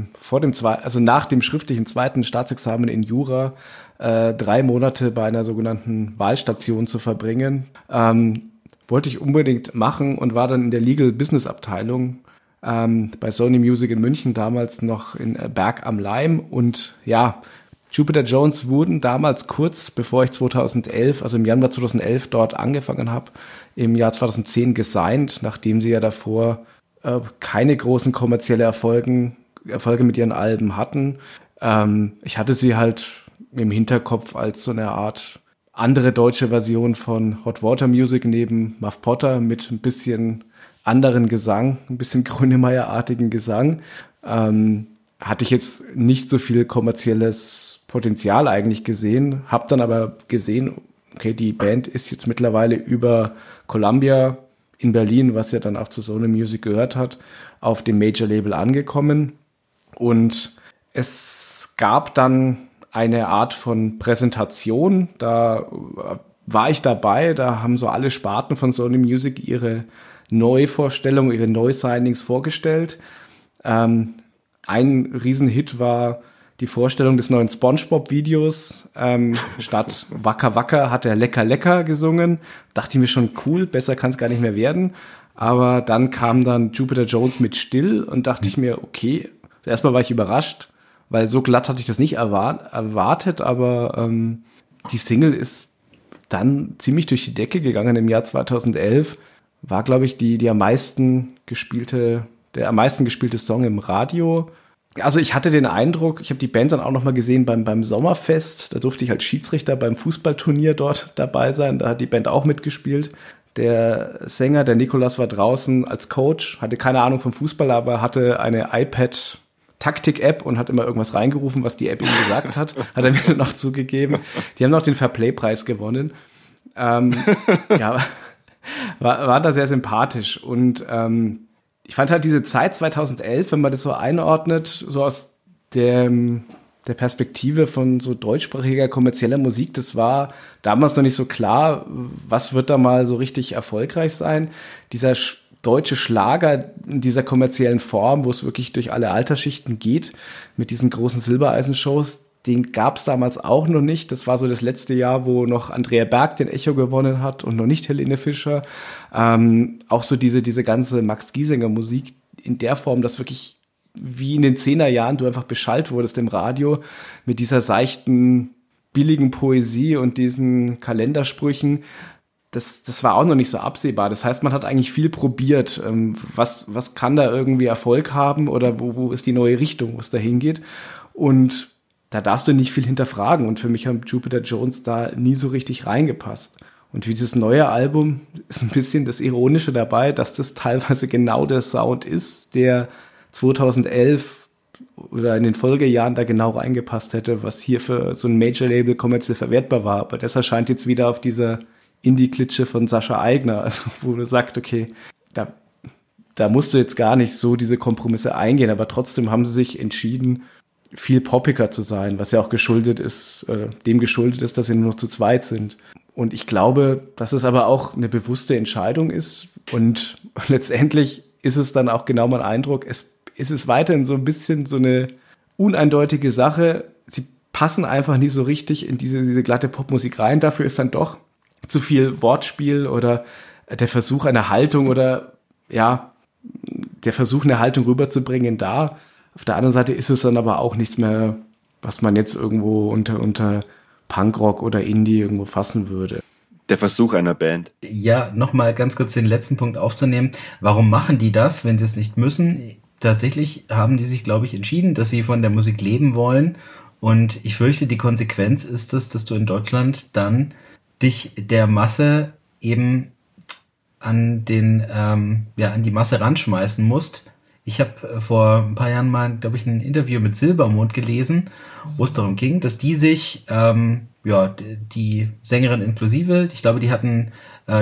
nach dem schriftlichen zweiten Staatsexamen in Jura 3 Monate bei einer sogenannten Wahlstation zu verbringen. Wollte ich unbedingt machen und war dann in der Legal Business Abteilung bei Sony Music in München, damals noch in Berg am Laim. Und ja, Jupiter Jones wurden damals kurz, bevor ich 2011, also im Januar 2011 dort angefangen habe, im Jahr 2010 gesigned, nachdem sie ja davor keine großen kommerzielle Erfolge mit ihren Alben hatten. Ich hatte sie halt im Hinterkopf als so eine Art andere deutsche Version von Hot Water Music neben Muff Potter mit ein bisschen anderen Gesang, ein bisschen Grönemeyer-artigen Gesang. Hatte ich jetzt nicht so viel kommerzielles Potenzial eigentlich gesehen, habe dann aber gesehen, okay, die Band ist jetzt mittlerweile über Columbia in Berlin, was ja dann auch zu Sony Music gehört hat, auf dem Major-Label angekommen. Und es gab dann eine Art von Präsentation, da war ich dabei, da haben so alle Sparten von Sony Music ihre Neuvorstellungen, ihre Neusignings vorgestellt. Ein Riesenhit war die Vorstellung des neuen SpongeBob-Videos. Statt Wacker Wacker hat er Lecker Lecker gesungen. Dachte ich mir schon, cool, besser kann es gar nicht mehr werden. Aber dann kam dann Jupiter Jones mit Still und dachte ich mir, okay, erstmal war ich überrascht, weil so glatt hatte ich das nicht erwartet, aber die Single ist dann ziemlich durch die Decke gegangen im Jahr 2011. War, glaube ich, der am meisten gespielte Song im Radio. Also ich hatte den Eindruck, ich habe die Band dann auch noch mal gesehen beim Sommerfest. Da durfte ich als Schiedsrichter beim Fußballturnier dort dabei sein. Da hat die Band auch mitgespielt. Der Sänger, der Nikolaus, war draußen als Coach, hatte keine Ahnung vom Fußball, aber hatte eine iPad-Taktik-App und hat immer irgendwas reingerufen, was die App ihm gesagt hat. Hat er mir noch zugegeben. Die haben noch den Fairplay-Preis gewonnen. War da sehr sympathisch. Und ich fand halt diese Zeit 2011, wenn man das so einordnet, so aus der Perspektive von so deutschsprachiger kommerzieller Musik, das war damals noch nicht so klar, was wird da mal so richtig erfolgreich sein. Dieser deutsche Schlager in dieser kommerziellen Form, wo es wirklich durch alle Altersschichten geht, mit diesen großen Silbereisen-Shows, den gab es damals auch noch nicht. Das war so das letzte Jahr, wo noch Andrea Berg den Echo gewonnen hat und noch nicht Helene Fischer. Auch so diese ganze Max Giesinger Musik in der Form, dass wirklich wie in den 10er Jahren du einfach beschallt wurdest im Radio mit dieser seichten billigen Poesie und diesen Kalendersprüchen, das war auch noch nicht so absehbar. Das heißt, man hat eigentlich viel probiert. Was kann da irgendwie Erfolg haben oder wo ist die neue Richtung, wo es da hingeht? Und da darfst du nicht viel hinterfragen. Und für mich haben Jupiter Jones da nie so richtig reingepasst. Und wie dieses neue Album ist ein bisschen das Ironische dabei, dass das teilweise genau der Sound ist, der 2011 oder in den Folgejahren da genau reingepasst hätte, was hier für so ein Major-Label kommerziell verwertbar war. Aber das erscheint jetzt wieder auf dieser Indie-Klitsche von Sascha Aigner, also wo du sagst, okay, da musst du jetzt gar nicht so diese Kompromisse eingehen, aber trotzdem haben sie sich entschieden, viel poppiger zu sein, was ja auch dem geschuldet ist, dass sie nur noch zu zweit sind. Und ich glaube, dass es aber auch eine bewusste Entscheidung ist und letztendlich ist es dann auch genau mein Eindruck, es ist weiterhin so ein bisschen so eine uneindeutige Sache. Sie passen einfach nicht so richtig in diese glatte Popmusik rein. Dafür ist dann doch zu viel Wortspiel oder der Versuch einer Haltung oder ja, der Versuch eine Haltung rüberzubringen da. Auf der anderen Seite ist es dann aber auch nichts mehr, was man jetzt irgendwo unter Punkrock oder Indie irgendwo fassen würde. Der Versuch einer Band. Ja, nochmal ganz kurz den letzten Punkt aufzunehmen. Warum machen die das, wenn sie es nicht müssen? Tatsächlich haben die sich, glaube ich, entschieden, dass sie von der Musik leben wollen. Und ich fürchte, die Konsequenz ist es, dass du in Deutschland dann dich der Masse eben an die Masse ranschmeißen musst. Ich habe vor ein paar Jahren mal, glaube ich, ein Interview mit Silbermond gelesen, wo es darum ging, dass die sich, die Sängerin inklusive, ich glaube, die hatten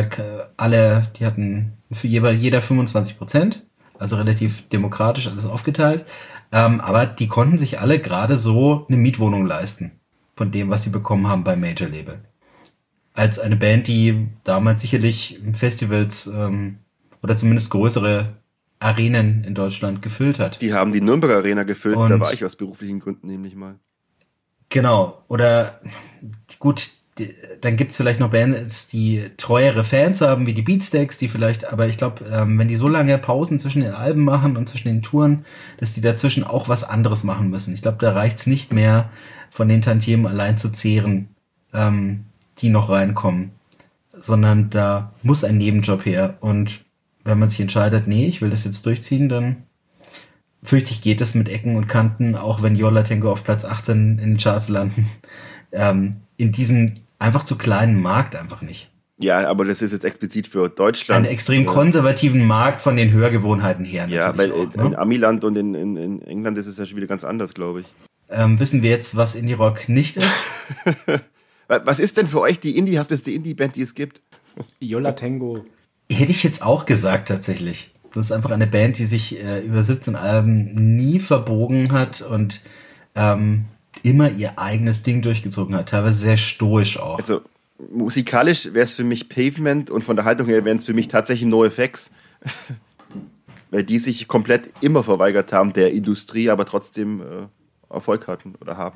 für jeder 25%, also relativ demokratisch alles aufgeteilt, aber die konnten sich alle gerade so eine Mietwohnung leisten von dem, was sie bekommen haben beim Major Label. Als eine Band, die damals sicherlich Festivals oder zumindest größere Arenen in Deutschland gefüllt hat. Die haben die Nürnberger Arena gefüllt, da war ich aus beruflichen Gründen nämlich mal. Genau, oder gut, dann gibt's vielleicht noch Bands, die treuere Fans haben, wie die Beatsteaks, die vielleicht, aber ich glaube, wenn die so lange Pausen zwischen den Alben machen und zwischen den Touren, dass die dazwischen auch was anderes machen müssen. Ich glaube, da reicht's nicht mehr, von den Tantiemen allein zu zehren, die noch reinkommen, sondern da muss ein Nebenjob her. Und wenn man sich entscheidet, nee, ich will das jetzt durchziehen, dann fürchte ich, geht es mit Ecken und Kanten, auch wenn Yo La Tengo auf Platz 18 in den Charts landen, in diesem einfach zu kleinen Markt einfach nicht. Ja, aber das ist jetzt explizit für Deutschland. Einen extrem konservativen Markt von den Hörgewohnheiten her. Ja, weil auch, in Amiland und in England ist es ja schon wieder ganz anders, glaube ich. Wissen wir jetzt, was Indie-Rock nicht ist? Was ist denn für euch die indiehafteste Indie-Band, die es gibt? Yo La Tengo. Hätte ich jetzt auch gesagt, tatsächlich. Das ist einfach eine Band, die sich über 17 Alben nie verbogen hat und immer ihr eigenes Ding durchgezogen hat. Teilweise sehr stoisch auch. Also musikalisch wäre es für mich Pavement und von der Haltung her wären es für mich tatsächlich NoFX. Weil die sich komplett immer verweigert haben der Industrie, aber trotzdem Erfolg hatten oder haben.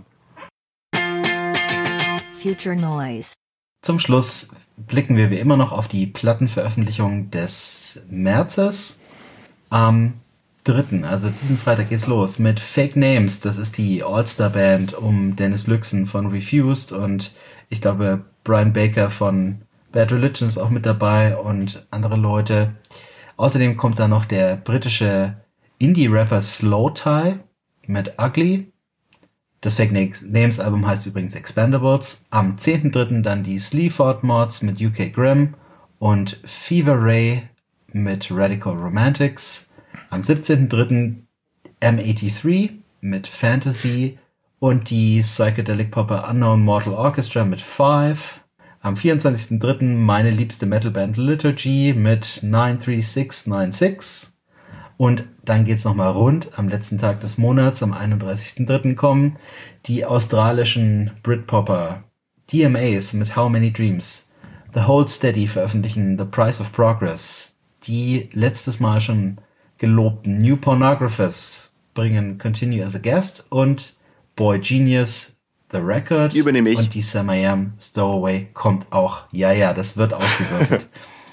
Future Noise. Zum Schluss blicken wir wie immer noch auf die Plattenveröffentlichung des Märzes. Am 3., also diesen Freitag geht's los mit Fake Names. Das ist die All-Star-Band um Dennis Lyxzén von Refused und ich glaube Brian Baker von Bad Religion ist auch mit dabei und andere Leute. Außerdem kommt da noch der britische Indie-Rapper Slowthai mit Ugly. Das Fake Names Album heißt übrigens Expendables. Am 10.3. dann die Sleaford Mods mit UK Grimm und Fever Ray mit Radical Romantics. Am 17.3. M83 mit Fantasy und die Psychedelic Popper Unknown Mortal Orchestra mit 5. Am 24.3. meine liebste Metalband Liturgy mit 93696. Und dann geht's nochmal rund. Am letzten Tag des Monats, am 31.3. kommen die australischen Britpopper DMAs mit How Many Dreams. The Hold Steady veröffentlichen The Price of Progress. Die letztes Mal schon gelobten New Pornographers bringen Continue as a Guest und Boy Genius The Record. Übernehme ich. Und die Sam I Am Stowaway kommt auch. Ja, das wird ausgewürfelt.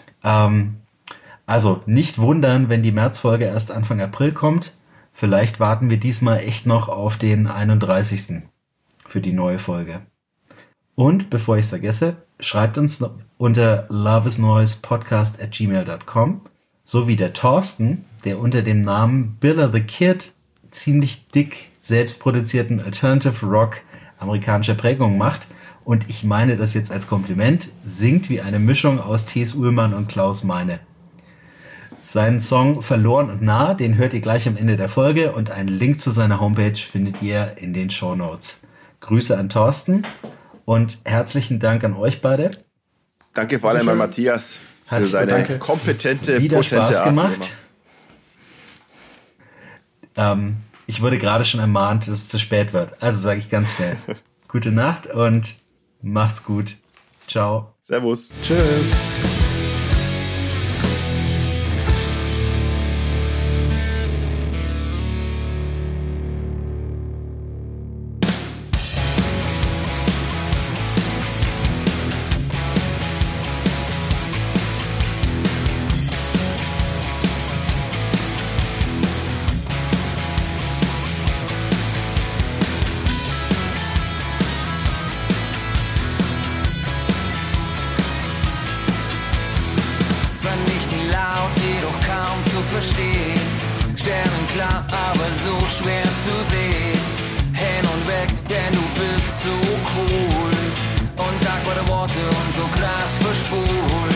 Also nicht wundern, wenn die Märzfolge erst Anfang April kommt. Vielleicht warten wir diesmal echt noch auf den 31. für die neue Folge. Und bevor ich es vergesse, schreibt uns unter loveisnoisepodcast@gmail.com, sowie der Thorsten, der unter dem Namen Billa the Kid ziemlich dick selbstproduzierten Alternative Rock amerikanischer Prägung macht. Und ich meine das jetzt als Kompliment, singt wie eine Mischung aus T.S. Ullmann und Klaus Meine. Seinen Song Verloren und nah, den hört ihr gleich am Ende der Folge und einen Link zu seiner Homepage findet ihr in den Shownotes. Grüße an Thorsten und herzlichen Dank an euch beide. Danke vor allem an Matthias für seine kompetente, wieder potente Spaß Art gemacht. Ich wurde gerade schon ermahnt, dass es zu spät wird. Also sage ich ganz schnell. Gute Nacht und macht's gut. Ciao. Servus. Tschüss. Vernichten laut, jedoch kaum zu verstehen. Sternenklar, aber so schwer zu sehen. Hin und weg, denn du bist so cool. Unsagbare Worte und so krass verspulen.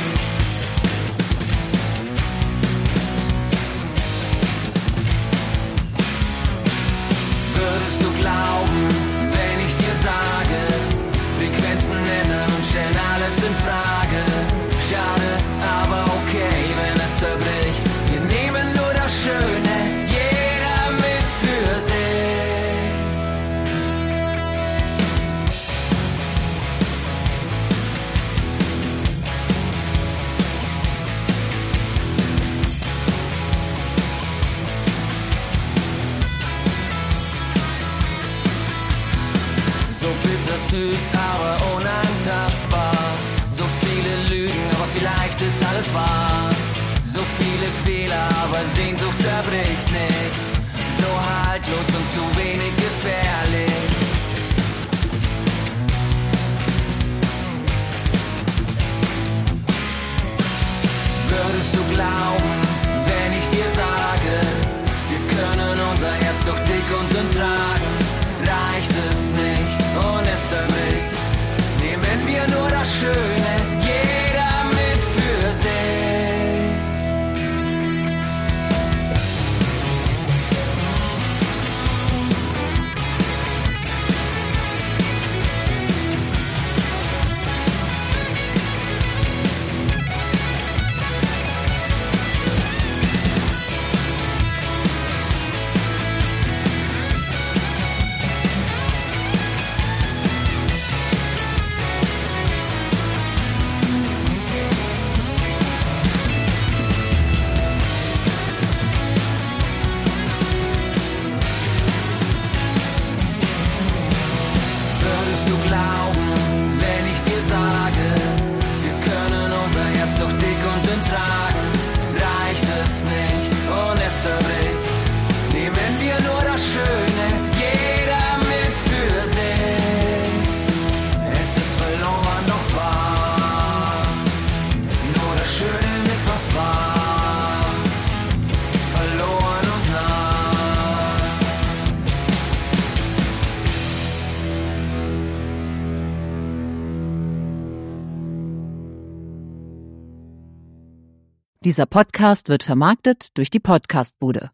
Würdest du glauben, wenn ich dir sage, Frequenzen ändern und stellen alles in Frage. Schade, aber okay, wenn es zerbricht. Wir nehmen nur das Schöne, jeder mit für sich. So bittersüß, aber unantastbar. So viele Lügen, aber vielleicht ist alles wahr. So viele Fehler, aber Sehnsucht zerbricht nicht. So haltlos und zu wenig gefährlich. Würdest du glauben, wenn ich dir sage, wir können unser Herz durch dick und dünn tragen? Reicht es nicht und es zerbricht? Nehmen wir nur das Schöne, jeder mit für sich. Würdest du glauben, wenn ich dir sage, wir können unser Herz durch dick und dünn tragen? Reicht es nicht und es zerbricht? Nehmen wir nur das Schöne, jeder mit für sich. Es ist verloren, doch wahr. Nur das Schöne mit was war. Verloren und nah. Dieser Podcast wird vermarktet durch die Podcastbude.